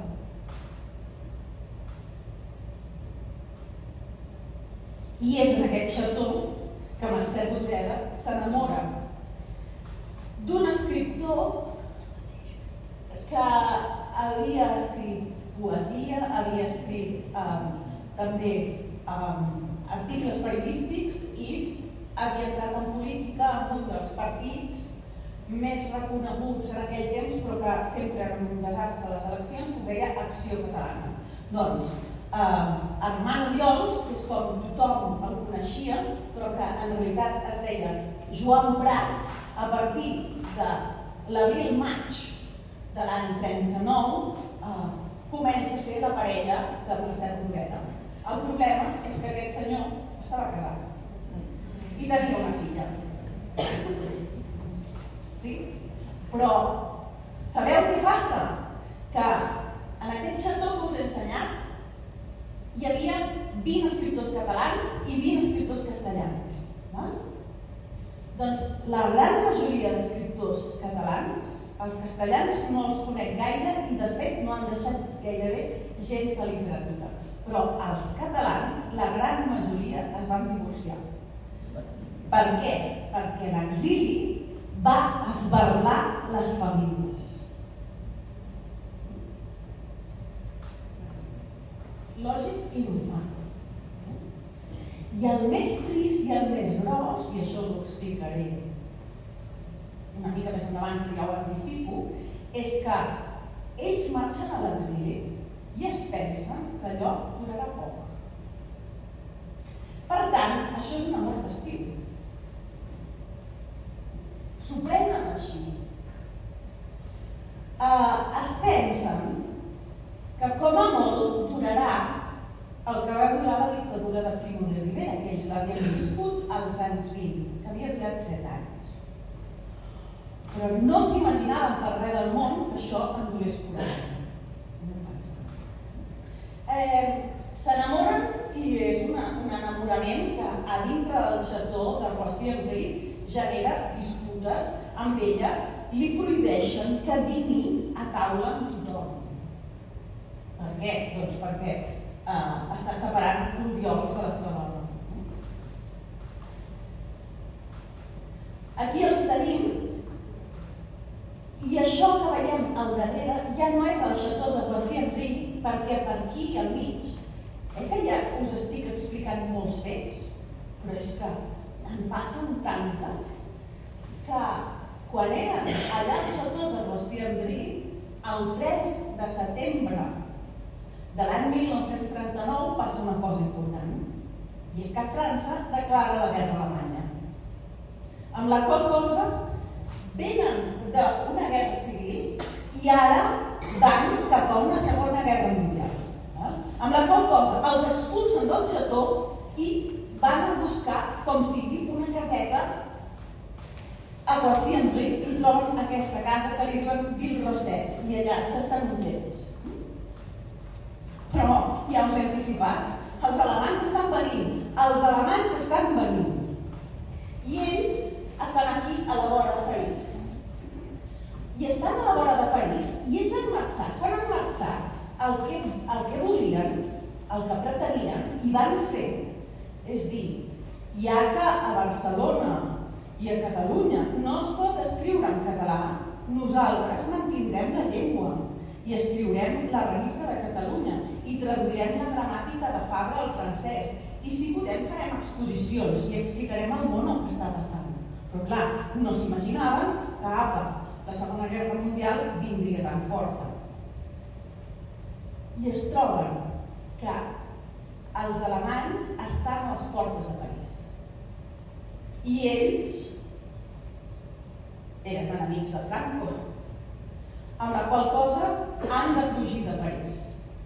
I és en aquest xató que Mercè Rodoreda s'enamora d'un escriptor que havia escrit poesia, havia escrit eh, també eh, articles periodístics i havia entrat en política en un dels partits més reconeguts en aquell temps, però que sempre era un desastre a les eleccions, que es deia Acció Catalana. Doncs, eh, Armand Obiols, que és com tothom el coneixia, però que en realitat es deia Joan Prat, a partir de l'abril-maig de l'any trenta-nou, eh, comença a ser la parella de Mercè Rodoreda. El problema és que aquest senyor estava casat i tenia una filla. Sí? Però sabeu què passa? Que en aquest xató que us he ensenyat hi havia vint escriptors catalans i vint escriptors castellans. Val? Doncs la gran majoria d'escriptors catalans, els castellans no els conec gaire i de fet no han deixat gairebé gens de literatura. Però els catalans, la gran majoria, es van divorciar. Per què? Perquè l'exili va esberlar les famílies. Lògic i normal. I el més trist i el més gros, i això us ho explicaré una mica més endavant, que ja ho anticipo, és que ells marxen a l'exili i es pensen que allò durarà poc. Per tant, això és una mort d'estiu. als anys vint, que havia durat set anys. Però no s'imaginaven per res del món que això en durés quaranta. Eh, S'enamoren i és una, un enamorament que a dintre del xató de Roissy-en-Brie genera disputes amb ella, li prohibeixen que dini a taula amb tothom. Per què? Doncs perquè eh, està separant l'Oriols de la seva dona. Aquí els tenim i això que veiem al darrere ja no és el xató de Roissy-en-Brie, perquè per aquí al mig, eh, que ja us estic explicant molts fets, però és que en passen tantes que quan eren allà al xató de Roissy-en-Brie, el tres de setembre de l'any mil nou-cents trenta-nou passa una cosa important, i és que França declara la guerra alemanya, amb la qual cosa venen d'una guerra civil i ara van cap a una segona guerra mundial. Amb la qual cosa els expulsen del xató i van a buscar, com sigui, una caseta a Roissy-en-Brie i troben aquesta casa que li diuen Ville Rosette i allà s'estan un temps. Però, ja us he anticipat, els alemanys estan venint, els alemanys estan venint i ells estan aquí a la vora de París. I estan a la vora de París i ells han marxat. Quan han marxat, el que, el que volien, el que pretenien, i van fer. És dir, ja que a Barcelona i a Catalunya no es pot escriure en català, nosaltres mantindrem la llengua i escriurem la revista de Catalunya i traduirem la gramàtica de Fabra al francès i si podem farem exposicions i explicarem al món el que està passant. Però clar, no s'imaginaven que apa, la Segona Guerra Mundial vindria tan forta. I es troben que els alemanys estan a les portes de París. I ells eren enemics de Franco, amb la qual cosa han de fugir de París.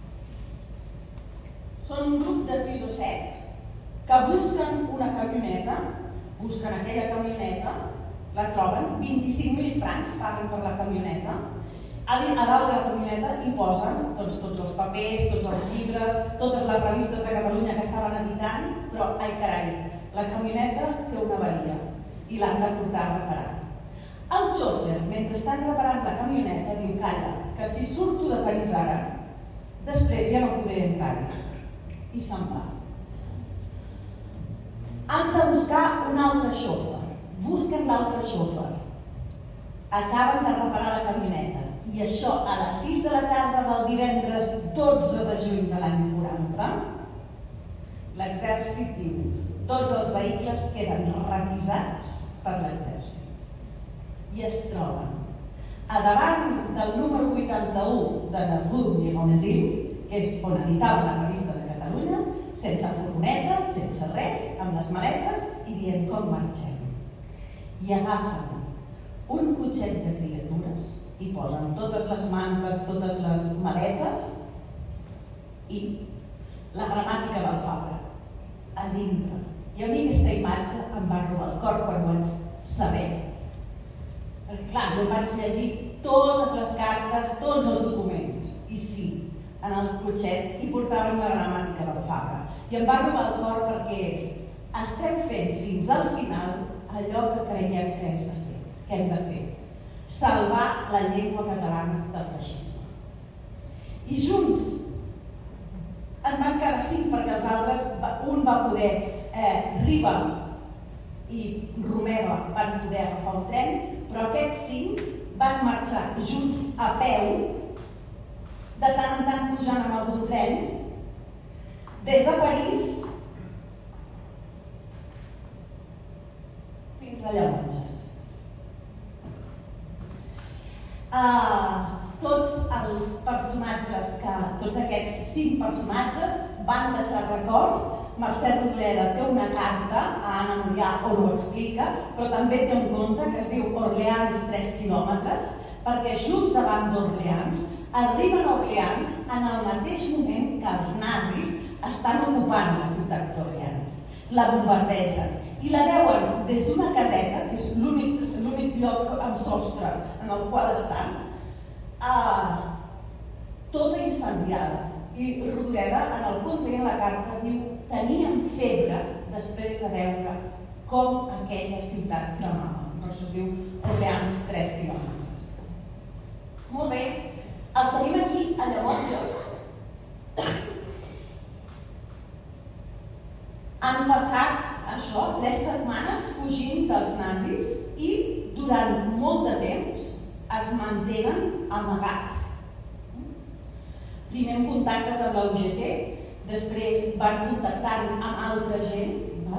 Són un grup de sis o set que busquen una camioneta, busquen aquella camioneta, la troben, vint-i-cinc mil francs paguen per la camioneta, a dalt de la camioneta hi posen doncs, tots els papers, tots els llibres, totes les revistes de Catalunya que estaven editant, però, ai carai, la camioneta té una avaria i l'han de portar a reparar. El xòfer, mentre estan reparant la camioneta, diu, calla, que si surto de París ara, després ja no podré entrar-hi. I se'n va. Han de buscar un altre xòfer. Busquen l'altre xòfer. Acaben de reparar la camioneta. I això a les sis de la tarda del divendres dotze de juny de l'any quaranta, l'exèrcit diu, tots els vehicles queden requisats per l'exèrcit. I es troben a davant del número vuitanta-u de la Rue Miromesnil, que és on editava la revista de Catalunya, sense furgoneta, sense res, amb les maletes i dient com marxem. I agafen un cotxet de criatures i posen totes les mantes, totes les maletes i la gramàtica del Fabra a dintre. I a mi aquesta imatge em va robar el cor quan ho vaig saber. Perquè clar, jo vaig llegir totes les cartes, tots els documents, i sí, en el cotxet hi portaven la gramàtica del Fabra. I em va robar el cor perquè és, estem fent fins al final allò que creiem que, és de fer, que hem de fer. Salvar la llengua catalana del feixisme. I junts en van quedar cinc perquè els altres, un va poder, eh, Riba i Romeva van poder agafar un tren, però aquests cinc van marxar junts a peu, de tant en tant pujant amb algun tren, des de París fins a Llemotges. Uh, tots els personatges, que, tots aquests cinc personatges van deixar records. Mercè Rodoreda té una carta a Anna Murià on ho explica, però també té un conte que es diu Orleans tres quilòmetres, perquè just davant d'Orleans arriben a Orleans en el mateix moment que els nazis estan ocupant la ciutat d'Orleans. La bombardegen i la veuen des d'una caseta, que és l'únic lloc amb sostre en el qual estan, tota incendiada. I Rodoreda, en el conte i en la carta, diu: teníem febre després de veure com aquella ciutat cremava. Per això es diu Orleans, tres quilòmetres. Molt bé, els tenim aquí a Llemotges. Han passat, això, tres setmanes fugint dels nazis i durant molt de temps es mantenen amagats. Primer en contactes amb la U G T, després van contactant amb altra gent.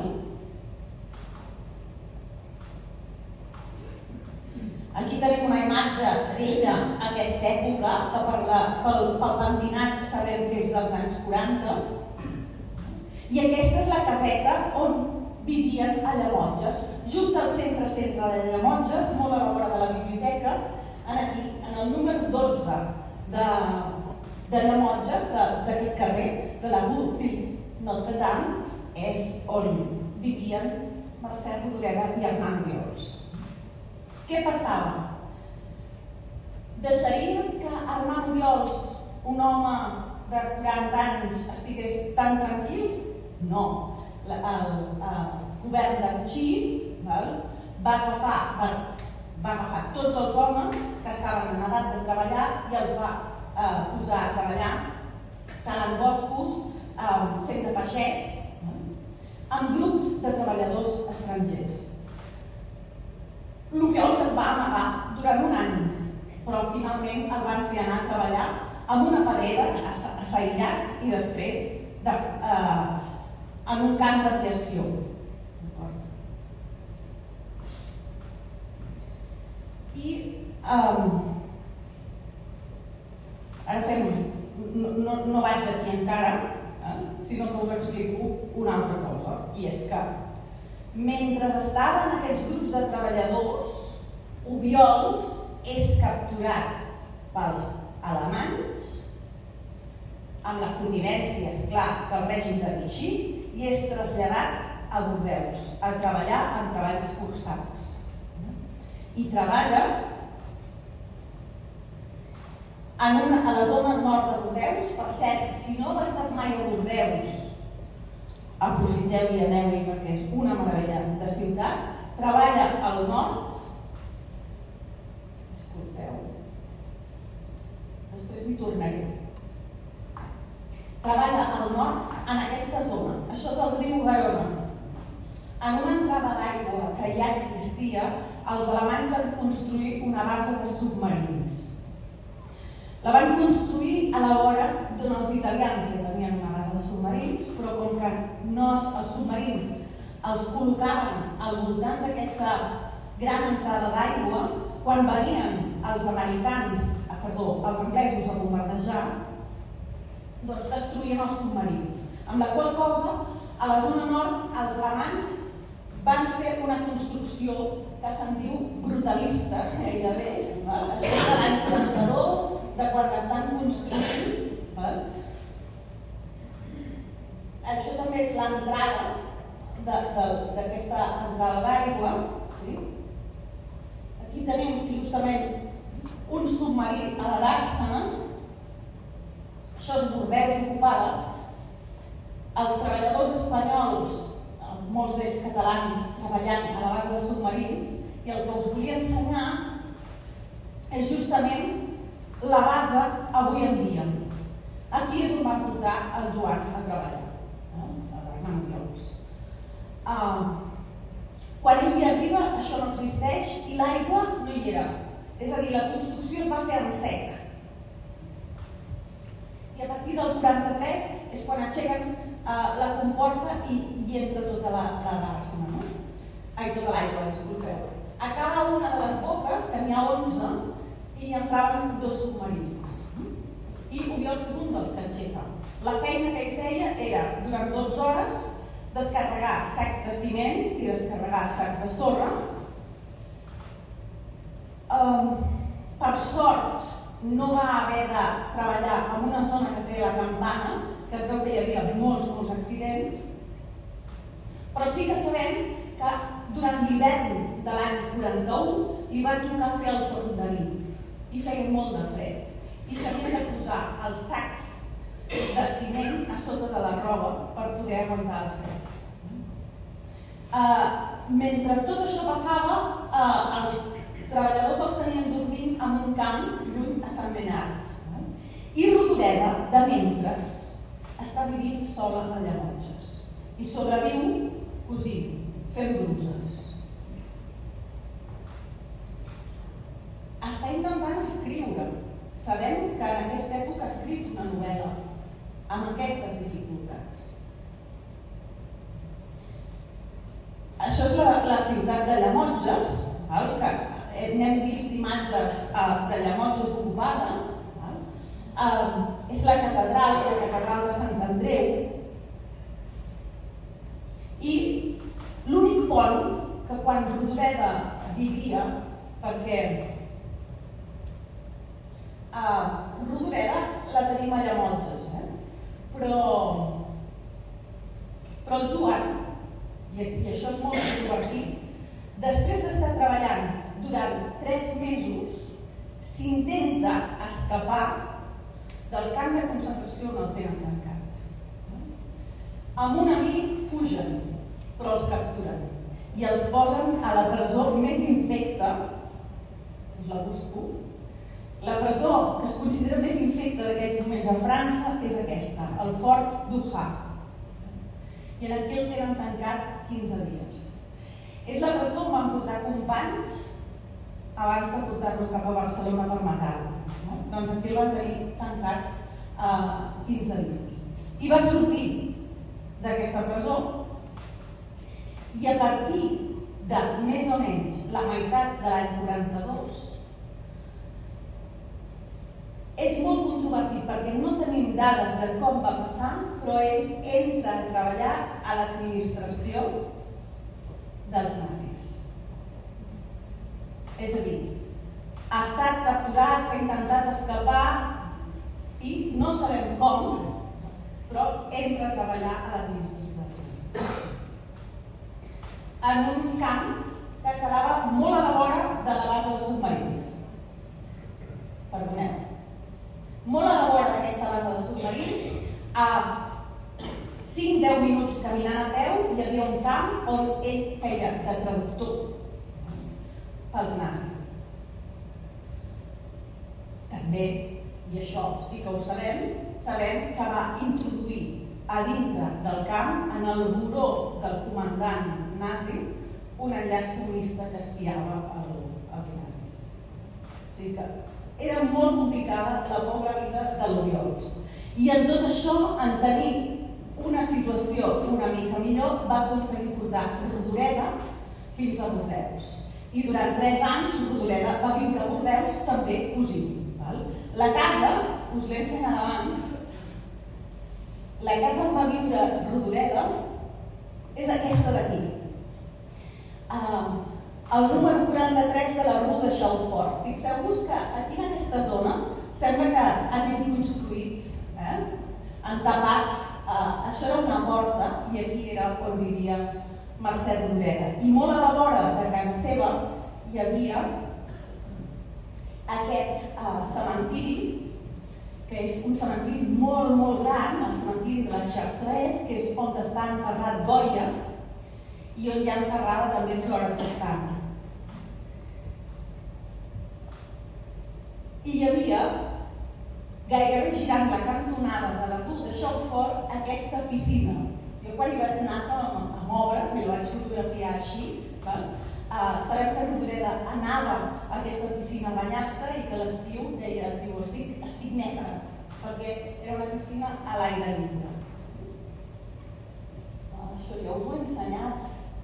Aquí tenim una imatge d'ella a aquesta època, que pel pentinat sabem que és dels anys quaranta. I aquesta és la caseta on vivien a Llemotges, just al centre-centre de Llemotges, molt a la vora de la biblioteca, aquí, en el número dotze de de Llemotges, d'aquest carrer, de la Woodfields Notre Dame, és on vivien Mercè Rodoreda i Armand Obiols. Què passava? Deixarien que Armand Obiols, un home de quaranta anys, estigués tan tranquil? No. El govern de Vichy va agafar tots els homes que estaven en edat de treballar i els va posar a treballar talant boscos, fent de pagès, amb grups de treballadors estrangers. L'Obiols es va amagar durant un any, però finalment el van fer anar a treballar amb una pedrera assaillat i després en un camp d'aviació. I ara fem, no vaig aquí encara, sinó que us explico una altra cosa, i és que mentre estaven aquests grups de treballadors, Obiols és capturat pels alemanys, amb la connivència, esclar, del règim de Vichy, i és traslladat a Bordeus a treballar en treballs forçats. I treballa a la zona nord de Bordeus. Per cert, si no heu estat mai a Bordeus, aprofiteu i aneu-hi perquè és una meravella de ciutat. Treballa al nord. Escolteu. Després hi tornaré. Treballa al nord en aquesta zona. Això és el riu Garona. En una entrada d'aigua que ja existia, els alemanys van construir una base de submarins. La van construir a la vora d'on els italians ja tenien una base de submarins, però com que no els submarins els col·locaven al voltant d'aquesta gran entrada d'aigua, quan venien els americans, perdó, els anglesos a bombardejar, doncs destruïen els submarins. Amb la qual cosa, a la zona nord, els alemanys van fer una construcció que se'n diu brutalista, gairebé. Això és de l'any quaranta-dos, de quan es van construir. Això també és l'entrada d'aquesta entrada d'aigua. Aquí tenim justament un submarí a la Dàrsena. Això és Bordeus ocupada. Els treballadors espanyols, molts d'ells catalans, treballant a la base de submarins, i el que us volia ensenyar és justament la base avui en dia. Aquí és on van portar el Joan a treballar, a Armand Obiols. Quan ell hi arriba, això no existeix i l'aigua no hi era. És a dir, la construcció es va fer en sec. I a partir del quaranta-tres és quan aixequen la comporta i hi entra tota la Dàrsena, ai, tota l'aigua, disculpeu. A cada una de les boques, que n'hi ha onze, hi entraven dos submarins. I Obiols és un dels que aixeca. La feina que ell feia era, durant dotze hores, descarregar sacs de ciment i descarregar sacs de sorra. Per sort, no va haver de treballar en una zona que es deia la Campana, que es veu que hi havia molts, molts accidents, però sí que sabem que durant l'hivern de l'any quaranta-u li va tocar fer el torn de nit i feia molt de fred i s'havien de posar els sacs de ciment a sota de la roba per poder aguantar el fred. Uh, mentre tot això passava, uh, els treballadors els tenien dormint en un camp lluny a Sant Menard. Uh, I Rodoreda, de mentres, està vivint sola a Llemotges i sobreviu cosint, fent bruses. Està intentant escriure. Sabem que en aquesta època ha escrit una novel·la amb aquestes dificultats. Això és la, la ciutat de Llemotges, val? Que n'hem vist imatges uh, de Llemotges ocupada. Val? Uh, és la catedral, la catedral de Sant Andreu. I l'únic pont que quan Rodoreda vivia, perquè uh, Rodoreda la tenim a Llemotges, eh? però, però el Joan, i, i això és molt divertit, després d'estar treballant durant tres mesos, s'intenta escapar del camp de concentració on el tenen tancat. Amb un amic fugen, però els capturen i els posen a la presó més infecta, us la busco, la presó que es considera més infecta d'aquests moments a França és aquesta, el Fort d'Uhà. I aquí el tenen tancat quinze dies. És la presó on van portar companys abans de portar-lo cap a Barcelona per matar-lo. No? Doncs aquí el van tenir tancat uh, quinze dies. I va sortir d'aquesta presó i a partir de més o menys la meitat de l'any quaranta-dos és molt controvertit perquè no tenim dades de com va passar, però ell entra a treballar a l'administració dels nazis. És a dir, ha estat capturat, s'ha intentat escapar i no sabem com, però entra a treballar a l'administració dels nazis. En un camp que quedava molt a la vora de la base dels submarins. Perdoneu. Molt a la vora d'aquesta base dels submarins, a cinc a deu minuts caminant a peu, hi havia un camp on ell feia de traductor pels nazis. També, i això sí que ho sabem, sabem que va introduir a dintre del camp, en el buró del comandant nazi, un enllaç comunista que espiava el, els nazis. O sigui que era molt complicada la pobra vida de l'Oriols. I en tot això, en tenir una situació una mica millor, va aconseguir portar Rodoreda fins a Bordeus. I durant tres anys Rodoreda va viure a Bordeus també cosint. La casa, us l'he ensenyat abans, la casa on va viure Rodoreda és aquesta d'aquí. Uh, el número quaranta-tres de la Rue de Chalfort. Fixeu-vos que aquí en aquesta zona sembla que hagin construït, eh? han tapat, uh, això era una porta i aquí era on vivia Mercè Rodoreda. I molt a la vora de casa seva hi havia aquest uh, cementiri, que és un cementiri molt, molt gran, el cementiri de la Chartres, que és on està enterrat Goya i on hi ha enterrada també Flora Tristana. I hi havia, gairebé girant la cantonada de la Rue de Chalfort, aquesta piscina. Jo quan hi vaig anar estava amb obres i la vaig fotografiar així. Val? Uh, sabem que Rodoreda anava a aquesta piscina a banyar-se i que a l'estiu deia, diu, estic, estic negra, perquè era una piscina a l'aire lliure. Uh, això ja us ho he ensenyat.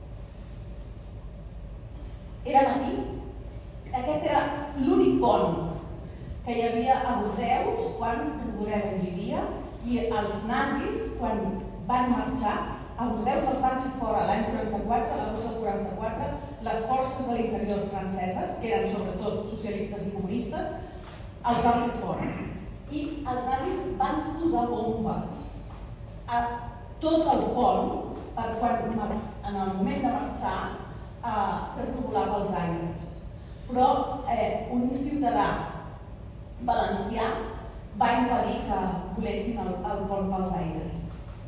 Eren aquí. Aquest era l'únic pont que hi havia a Bordeus quan Rodoreda vivia i els nazis, quan van marxar, a Bordeus els van fer fora l'any quaranta-quatre, l'agost del quaranta-quatre, les forces de l'interior franceses, que eren sobretot socialistes i comunistes, els van fer fora. I els nazis van posar bombes a tot el pont per quan en el moment de marxar, fer-lo volar pels aires. Però un ciutadà valencià va impedir que volessin el pont pels aires.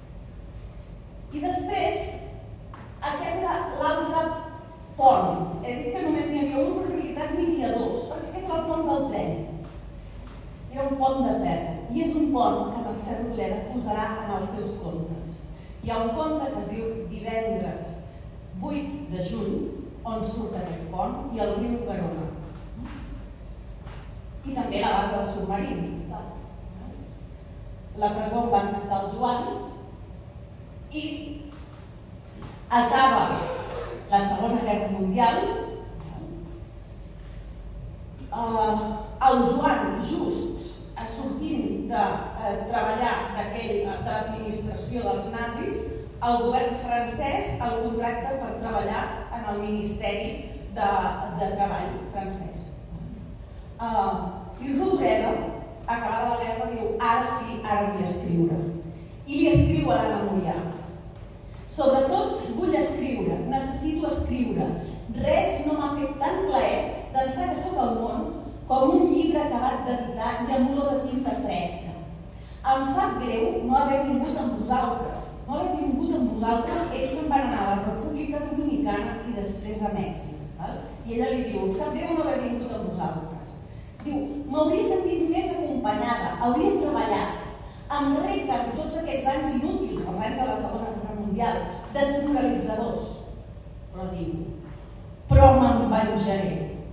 I després, aquest era l'altre pont. He dit que només n'hi havia un, però en realitat n'hi havia dos, perquè aquest era el pont del tren. Era un pont de ferro, i és un pont que Mercè Rodoreda posarà en els seus contes. Hi ha un conte que es diu Divendres vuit de juny, on surt aquest pont i el riu Garona. I també la base dels submarins, esclar. La presó on van tancar el Joan i acaba la Segona Guerra Mundial. El Joan, just sortint de treballar de l'administració dels nazis, el govern francès el contracta per treballar en el Ministeri de Treball francès. I Rodoreda, acabada la guerra, diu: ara sí, ara vull escriure. I li escriu a l'Anna Moià: sobretot vull escriure, necessito escriure. Res no m'ha fet tant plaer d'ençà que soc al món com un llibre acabat d'editar i amb olor de tinta fresca. Em sap greu no haver vingut amb vosaltres. No haver vingut amb vosaltres, ells se'n van anar a la República Dominicana i després a Mèxic. I ella li diu: em sap greu no haver vingut amb vosaltres. Diu: m'hauria sentit més acompanyada, hauria treballat. Em requen tots aquests anys inútils, els anys de la Segona Guerra Mundial, desmoralitzadors. Però diu: però me'n venjaré.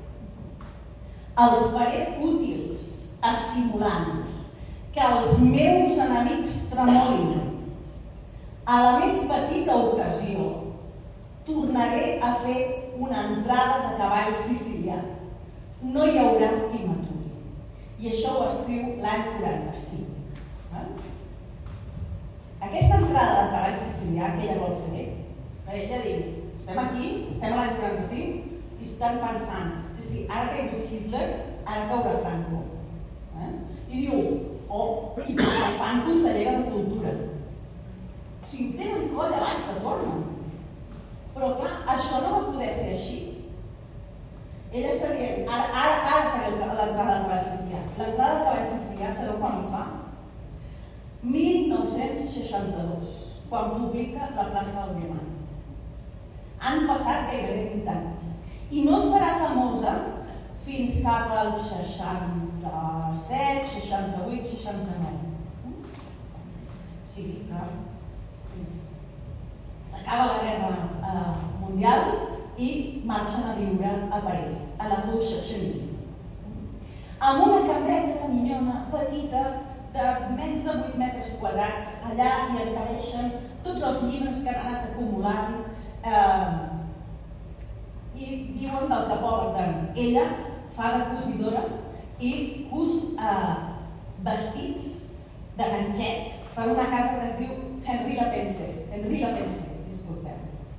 Els faré útils, estimulants, que els meus enemics tremolin. A la més petita ocasió, tornaré a fer una entrada de cavall sicilià. No hi haurà qui m'aturi. I això ho escriu l'any quaranta-cinc. Aquesta entrada de cavall sicilià que ella vol fer, ella diu: estem aquí, estem a l'any quaranta-cinc, i estan pensant: sí, sí, ara ha caigut Hitler, ara caurà Franco. I diu: oh, i la fan consellera de Cultura. O sigui, tenen coll avall que tornen. Però clar, això no va poder ser així. Ella està dient: ara, ara, ara faré l'entrada de cavall sicilià. L'entrada de cavall sicilià, sabeu quan ho fa? mil nou-cents seixanta-dos, quan publica La plaça del Diamant. Han passat gairebé vint anys. I no es farà famosa fins cap al seixanta-set, seixanta-vuit, seixanta-nou. O sigui que s'acaba la Guerra Mundial i marxen a viure a París, a la Rue Checheny. Amb una cambreta de minyona petita de menys de vuit metres quadrats, allà hi encabeixen tots els llibres que han anat acumulant, i diuen del que porten. Ella fa de cosidora i cus vestits de ganxet per una casa que es diu Henri Lapence. Henri Lapence, disculpeu.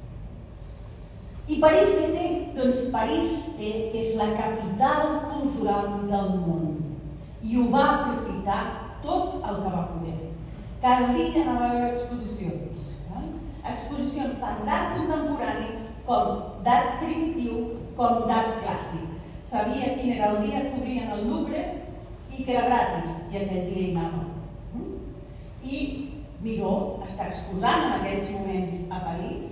I París què té? Doncs París té, és la capital cultural del món. I ho va aprofitar tot el que va poder. Cada dia anava a veure exposicions. Exposicions tant d'art contemporani com d'art primitiu, com d'art clàssic. Sabia quin era el dia que obrien el Louvre i que era gratis, i aquell dia hi anava. I Miró està exposant en aquells moments a París,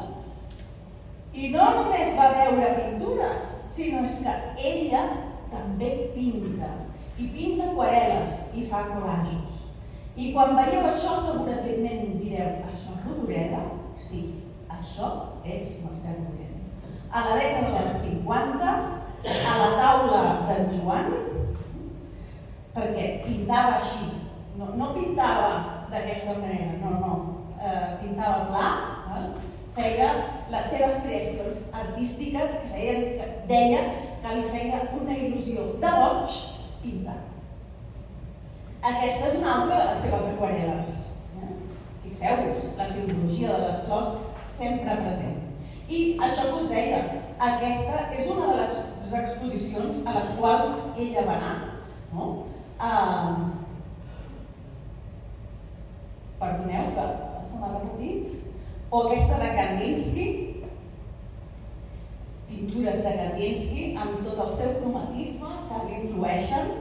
i no només va veure pintures, sinó que ella també pinta, i pinta aquarel·les i fa collages. I quan veieu això segurament direu: això és Rodoreda? Sí, això és Mercè Rodoreda. A la dècada dels cinquanta, a la taula d'en Joan, perquè pintava així, no, no pintava d'aquesta manera, no, no, pintava clar, feia les seves creacions artístiques que deia que li feia una il·lusió de boig pintar. Aquesta és una altra de les seves aquarel·les. Fixeu-vos, la simbologia de les flors sempre present. I això que us deia, aquesta és una de les exposicions a les quals ella va anar. Perdoneu que se m'ha repetit. O aquesta de Kandinsky, pintures de Kandinsky amb tot el seu cromatisme que l'influeixen.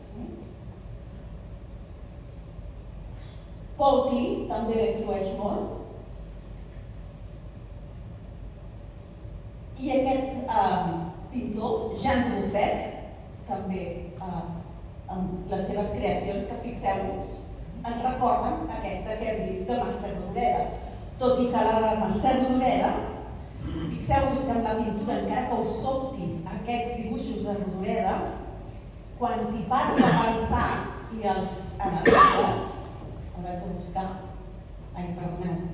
Paul Klee també l'influeix molt. I aquest eh, pintor, Jean Ruffec, també eh, amb les seves creacions, que fixeu-vos, ens recorden aquesta que hem vist de Mercè Rodoreda. Tot i que la de Mercè Rodoreda, fixeu-vos que en la pintura, encara que us sobtin aquests dibuixos de Rodoreda, quan t'hi pares a pensar i els analitzes, el vaig a buscar, ai, perdoneu,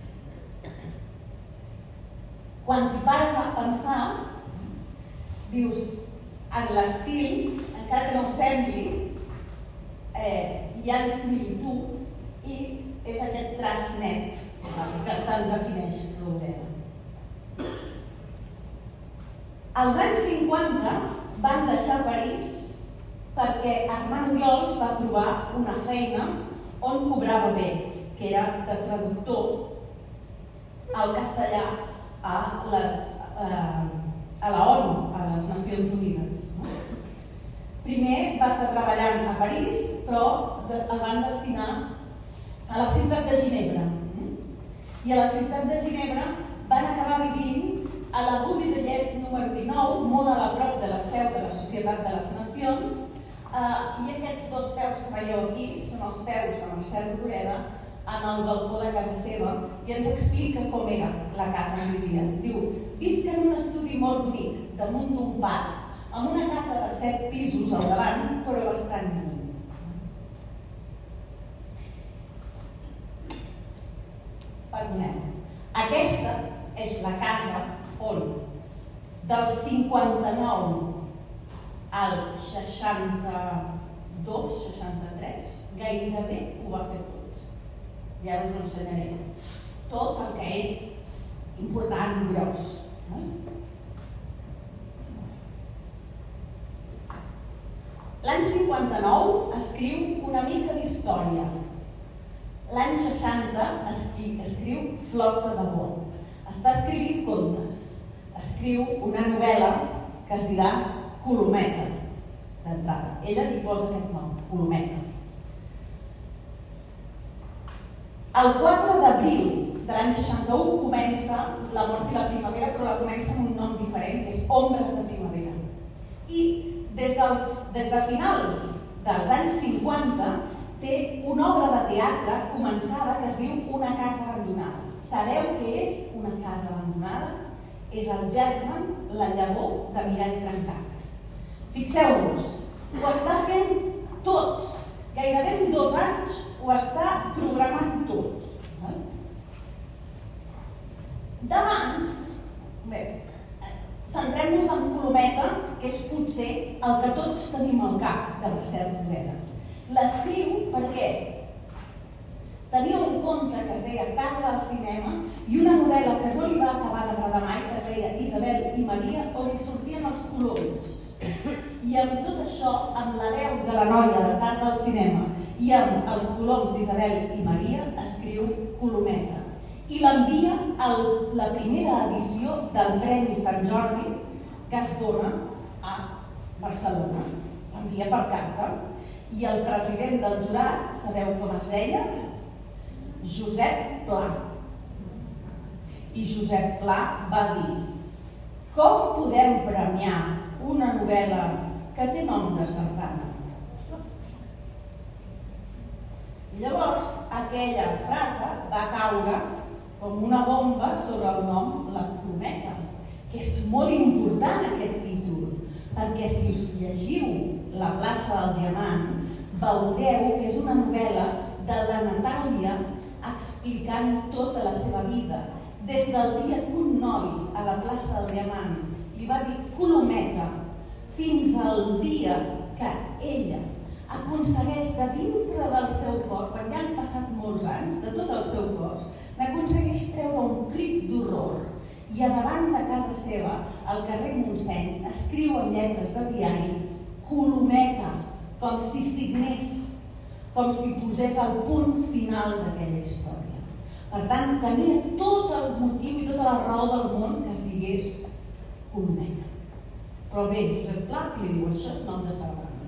quan t'hi pares a pensar, dius, en l'estil, encara que no ho sembli, eh, hi ha similituds i és aquest traç net que tant defineix Rodoreda. Als anys cinquanta van deixar París perquè Armand Obiols va trobar una feina on cobrava bé, que era de traductor al castellà a, les, eh, a la ONU, a les Nacions Unides. Primer va estar treballant a París, però el van destinar a la ciutat de Ginebra. I a la ciutat de Ginebra van acabar vivint a la Rue de Llet número dinou, molt a la prop de la seu de la Societat de les Nacions, eh, i aquests dos peus que veieu aquí són els peus de Mercè Rodoreda en el balcó de casa seva i ens explica com era la casa on vivia. Diu, visc en un estudi molt bonic, damunt d'un parc, amb una casa de set pisos al davant, però bastant lluny. Perdoneu. Aquesta és la casa on del cinquanta-nou al seixanta-dos seixanta-tres gairebé ho va fer tot. I ara us ho ensenyaré. Tot el que és important, gros. L'any cinquanta-nou escriu una mica d'història. L'any seixanta escriu Flors de debò. Està escrivint contes. Escriu una novel·la que es dirà Colometa, d'entrada. Ella li posa aquest nom, Colometa. El quatre d'abril de l'any seixanta-u comença La mort i la primavera, però la comença amb un nom diferent, que és Ombres de primavera. I des de, des de finals dels anys cinquanta té una obra de teatre començada que es diu Una casa abandonada. Sabeu què és una casa abandonada? És el germen, la llavor de Mirall Trencat. Fixeu-vos, ho està fent tot. Gairebé en dos anys ho està programant tot. D'abans, bé, centrem-nos en Colometa, que és potser el que tots tenim al cap de Mercè Rodoreda. L'escriu perquè tenia un conte que es deia Tarda al cinema i una novel·la que no li va acabar d'agradar mai, que es deia Isabel i Maria, on hi sortien els coloms. I amb tot això, amb la veu de la noia de Tarda al cinema i amb els coloms d'Isabel i Maria, escriu Colometa. I l'envia a la primera edició del Premi Sant Jordi que es dona a Barcelona. L'envia per carta. I el president del jurat, sabeu com es deia? Josep Pla. I Josep Pla va dir: com podem premiar una novel·la que té nom de sardana? Llavors, aquella frase va caure com una bomba sobre el nom La Colometa, que és molt important aquest títol, perquè si us llegiu La plaça del Diamant, veureu que és una novel·la de la Natàlia explicant tota la seva vida, des del dia que un noi a la plaça del Diamant li va dir Colometa, fins al dia que ella aconsegueix de dintre del seu cor, quan ja han passat molts anys, de tot el seu cos, n'aconsegueix treure un crit d'horror i a davant de casa seva, al carrer Montseny, escriu en lletres de diari Colometa, com si signés, com si posés el punt final d'aquella història. Per tant, tenia tot el motiu i tota la raó del món que es digués Colometa. Però bé, Josep Pla li diu, això és nom de Cerdanya.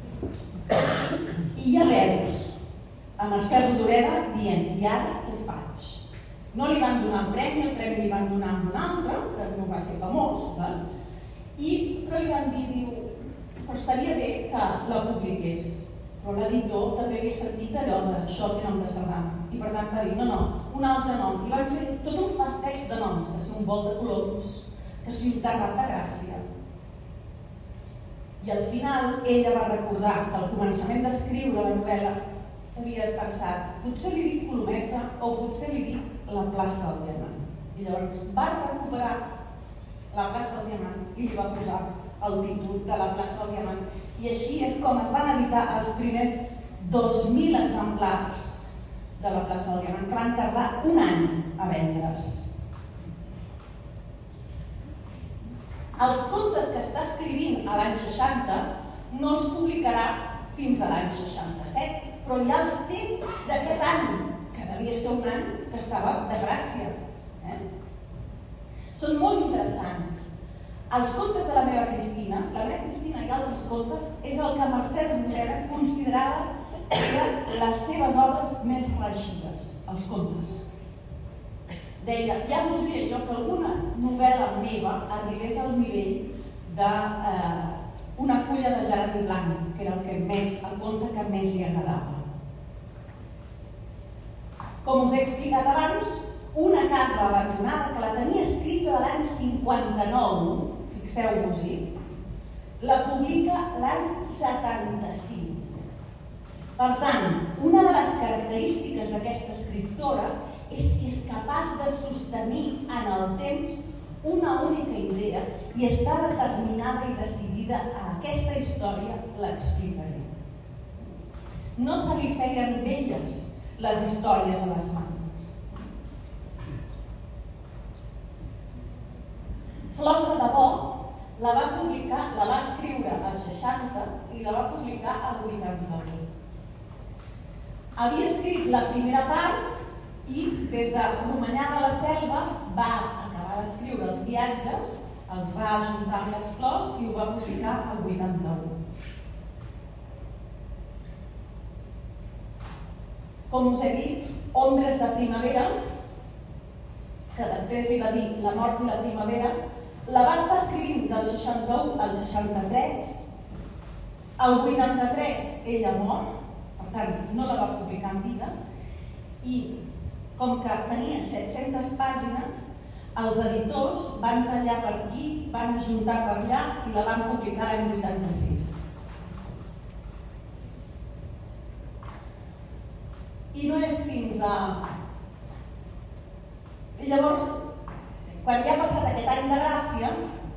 I ja veus a Mercè Rodoreda dient, i ara què faig? No li van donar el premi, el premi li van donar a un altre, que no va ser famós, val? I, però li van dir, diu, però estaria bé que la publiqués. Però l'editor també havia sentit allò d'això té nom de Cerdanya. I per tant va dir, no, no, un altre nom. I van fer tot un festeig de noms, que si un vol de coloms, que si un terrat de Gràcia. I al final ella va recordar que al començament d'escriure la novel·la havia pensat, potser li dic Colometa o potser li dic la plaça del Diamant. I llavors va recuperar la plaça del Diamant i li va posar el títol de la plaça del Diamant. I així és com es van editar els primers dos mil exemplars de la plaça del Diamant, que van tardar un any a vendre's. Els contes que està escrivint a l'any seixanta no els publicarà fins a l'any seixanta-set, però ja els té d'aquest any, que devia ser un any que estava de gràcia. Eh? Són molt interessants. Els contes de la meva Cristina, la meva Cristina i altres contes, és el que Mercè Rodoreda considerava que eren les seves obres més reeixides, els contes. Deia, ja voldria jo que alguna novel·la meva arribés al nivell d'una fulla de Jeremy Blanc, que era el, que més, el conte que més li agradava. Com us he explicat abans, Una casa abandonada, que la tenia escrita de l'any cinquanta-nou, fixeu-vos-hi, la publica l'any setanta-cinc. Per tant, una de les característiques d'aquesta escriptora és que és capaç de sostenir en el temps una única idea i està determinada i decidida a aquesta història l'explicaré. No se li feien velles les històries a les mans. Flors de debò la va publicar, la va escriure als seixanta i la va publicar al vuitanta-u. Havia escrit la primera part i des de Romanyà de la Selva va acabar d'escriure els viatges, els va ajuntar amb les flors i ho va publicar al vuitanta-u. Com us he dit, Ombres de primavera, que després li va dir La mort i la primavera, la va estar escrivint del seixanta-u al seixanta-tres. Al vuitanta-tres ella mor, per tant no la va publicar en vida, i com que tenia set-centes pàgines, els editors van tallar per aquí, van ajuntar per allà i la van publicar l'any vuitanta-sis. I no és fins a... Llavors, quan ja ha passat aquest any de gràcia,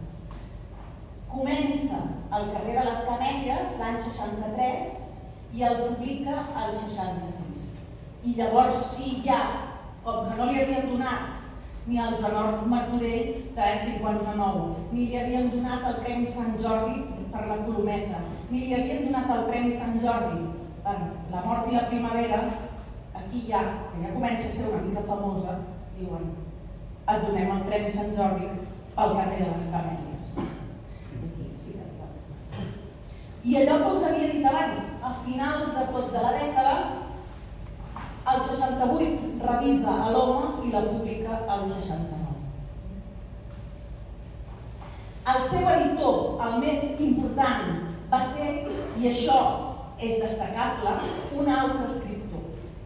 comença el carrer de les Camèlies l'any seixanta-tres i el publica al seixanta-sis. I llavors sí, ja, com que no li havien donat ni al Joan Martorell de l'any cinquanta-nou, ni li havien donat el Premi Sant Jordi per la Colometa, ni li havien donat el Premi Sant Jordi per La mort i la primavera, aquí ja, que ja comença a ser una mica famosa, diuen, et donem el Premi Sant Jordi pel carrer de les Camèlies. I allò que us havia dit abans, a finals de tots de la dècada, el seixanta-vuit revisa a l'Home i la publica al seixanta-nou. El seu editor, el més important, va ser, i això és destacable, un altre escriptor,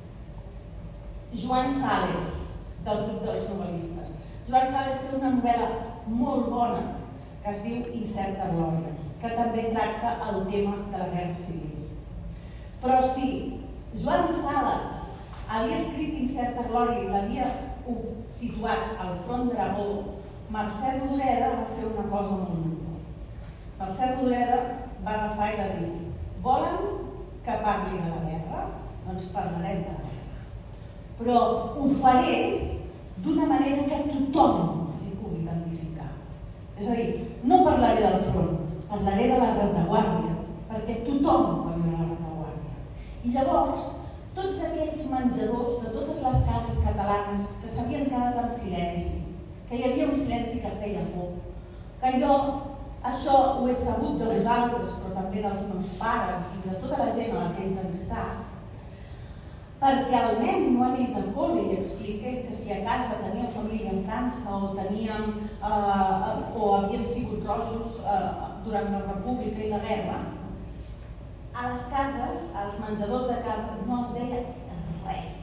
Joan Sales, del grup dels novel·listes. Joan Sales té una novel·la molt bona que es diu Incerta glòria, que també tracta el tema de la guerra civil. Però si Joan Sales havia escrit Incerta glòria i l'havia situat al front d'Aragó, Mercè Rodoreda va fer una cosa molt nova. Mercè Rodoreda va agafar i va dir: volen que parli de la guerra? Doncs parlarem de la guerra. Però ho faré d'una manera que tothom s'hi pugui identificar. És a dir, no parlaré del front, parlaré de la retaguardia, perquè tothom va viure a la retaguardia. I llavors tots aquells menjadors de totes les cases catalanes que s'havien quedat en silenci, que hi havia un silenci que feia por, que jo, això ho he sabut de vosaltres, però també dels meus pares i de tota la gent a la que he entrevistat, perquè el nen no anés a col·le i expliqués que si a casa tenia família en França o teníem eh, o havíem sigut rojos eh, durant la República i la guerra, a les cases, als menjadors de casa, no es deia res.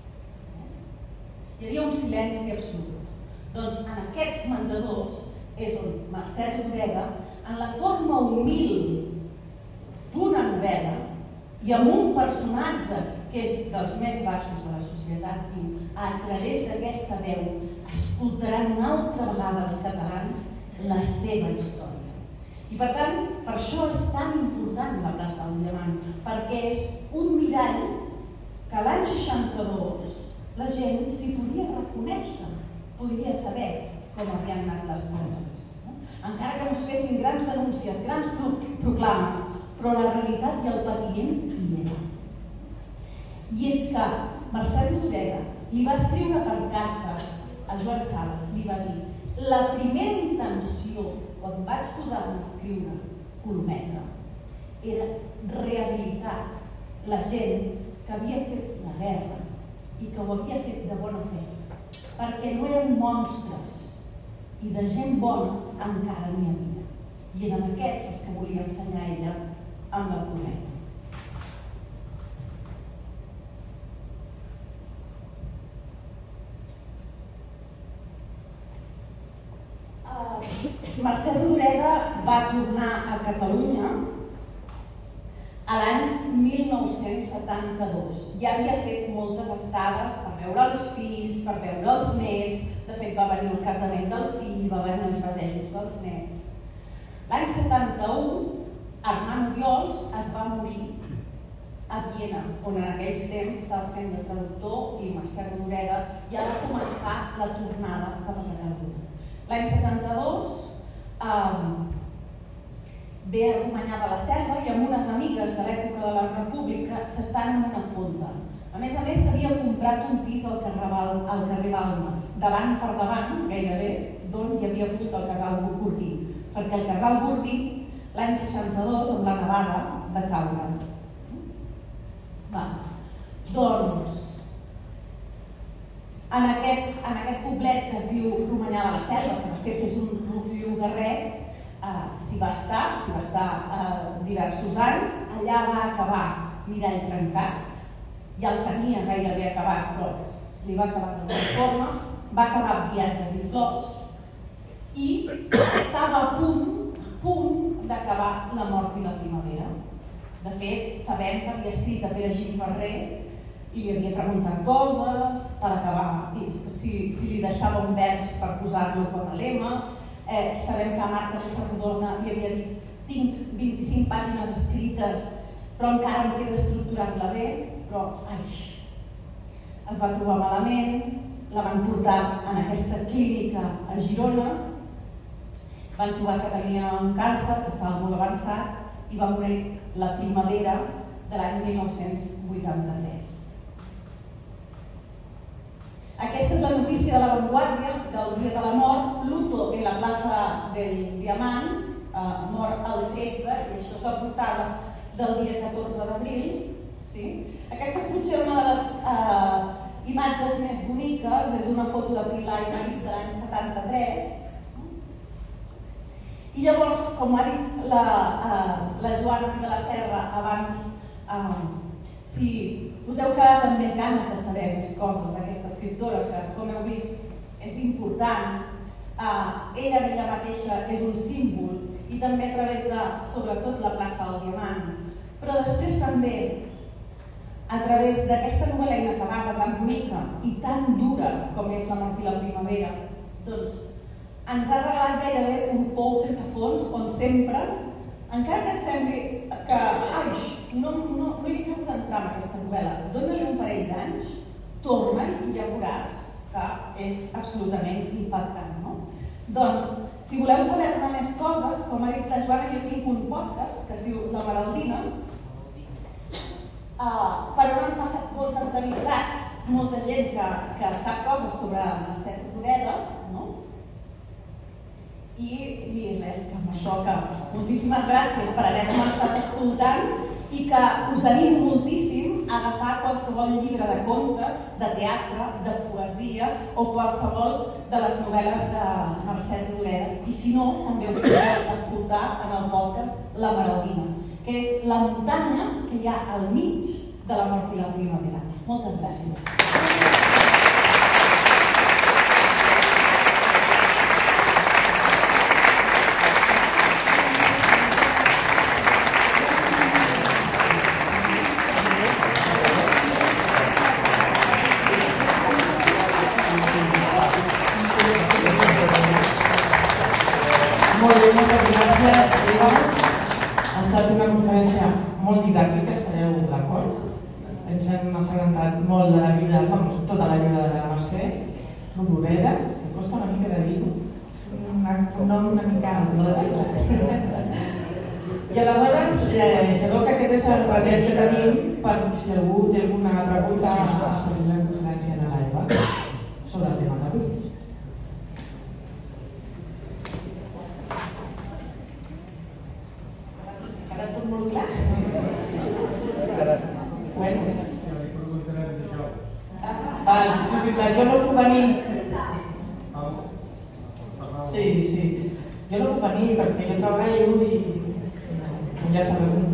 Hi havia un silenci absolut. Doncs en aquests menjadors és on Mercè Rodoreda, en la forma humil d'una novel·la i amb un personatge que és dels més baixos de la societat, diu, a través d'aquesta veu escoltaran una altra vegada els catalans la seva història. I per tant, per això és tan important la plaça del Diamant, perquè és un mirall que l'any seixanta-dos la gent s'hi podia reconèixer, podria saber com havien anat les coses. Encara que ens fessin grans denúncies, grans proclames, però la realitat i el patiment hi era. I és que Mercè Rodoreda li va escriure per carta a Joan Sales, li va dir: la primera intenció, quan vaig posar-me a escriure Colometa, era rehabilitar la gent que havia fet la guerra i que ho havia fet de bona fe, perquè no eren monstres i de gent bona encara n'hi havia. I eren aquests els que volia ensenyar ella amb la Colometa. Mercè Rodoreda va tornar a Catalunya a l'any mil nou-cents setanta-dos. Ja havia fet moltes estades per veure els fills, per veure els nets. De fet, va venir el casament del fill, va venir els batejos dels nets. L'any setanta-u, Armand Obiols es va morir a Viena, on en aquells temps estava fent de traductor, i Mercè Rodoreda ja va començar la tornada cap a Catalunya. L'any setanta-dos eh, ve a Romanyà de la Selva i amb unes amigues de l'època de la República s'estan en una fonda. A més a més, s'havia comprat un pis al carrer, al carrer Balmes, davant per davant, gairebé, d'on hi havia hagut el casal Burgui, perquè el casal Burgui, l'any seixanta-dos, amb la nevada, va caure. Va. Doncs, En aquest, en aquest poblet que es diu Romanyà de la Selva, que de fet és un llogarret, eh, s'hi va estar, s'hi va estar eh, diversos anys. Allà va acabar Mirall trencat, ja el tenia gairebé acabat, però li va acabar d'alguna forma, va acabar Viatges i flors i estava a punt, a punt d'acabar La mort i la primavera. De fet, sabem que havia escrit a Pere Gil Ferrer i li havia preguntat coses per acabar, si, si li deixava un vers per posar-lo com a lema. Eh, sabem que a Marta Pessarrodona li havia dit: tinc vint-i-cinc pàgines escrites, però encara em queda estructurar-la bé, però ai, es va trobar malament, la van portar en aquesta clínica a Girona, van trobar que tenia un càncer, que estava molt avançat, i va morir la primavera de l'any mil nou-cents vuitanta-tres. Aquesta és la notícia de La Vanguardia del dia de la mort. Luto en la plaza del Diamant, eh, mort el tretze, i això és la portada del dia catorze d'abril. Sí? Aquesta és potser una de les eh, imatges més boniques, és una foto de Pilar i Marit de l'any setanta-tres. I llavors, com ha dit la, eh, la Joana de la Serra abans, eh, si us heu quedat amb més ganes de saber més coses d'aquesta escriptora, que com heu vist és important, eh, ella en ella mateixa és un símbol, i també a través de, sobretot, la plaça del Diamant, però després també a través d'aquesta novel·la inacabada tan bonica i tan dura com és La mort i la primavera, doncs ens ha regalat gairebé un pou sense fons, on sempre, encara que et sembli que ai, no, no, no hi acabo d'entrar en aquesta novel·la, dóna-li un parell d'anys, torna-hi i ja veuràs que és absolutament impactant, no? Doncs, si voleu saber-ne més coses, com ha dit la Joana, jo tinc un podcast que es diu La Maraldina, per on han passat molts entrevistats, molta gent que, que sap coses sobre Mercè Rodoreda, no? I, i res, que amb això, que moltíssimes gràcies per haver-me estat escoltant i que us animo moltíssim a agafar qualsevol llibre de contes, de teatre, de poesia o qualsevol de les novel·les de Mercè Rodoreda. I si no, també ho podeu escoltar en el podcast La Maraldina, que és la muntanya que hi ha al mig de la mort i la primavera. Moltes gràcies. Molt bé, moltes gràcies, Eva. Ha estat una conferència molt didàctica, estareu d'acord. Ens hem assabentat molt de la vida, vamos, tota la vida de la Mercè Rodoreda, que costa una mica de dir-ho. És un nom una mica no de dir-ho. I aleshores, eh, sabeu que aquest és el retet que tenim per si algú té alguna pregunta es faria la conferència de l'Eva sobre el tema d'avui. Ara tot molt clar? Bueno. Val, sí, és veritat, jo no puc venir. Sí, sí. Jo no puc venir perquè jo treballo i ja sabeu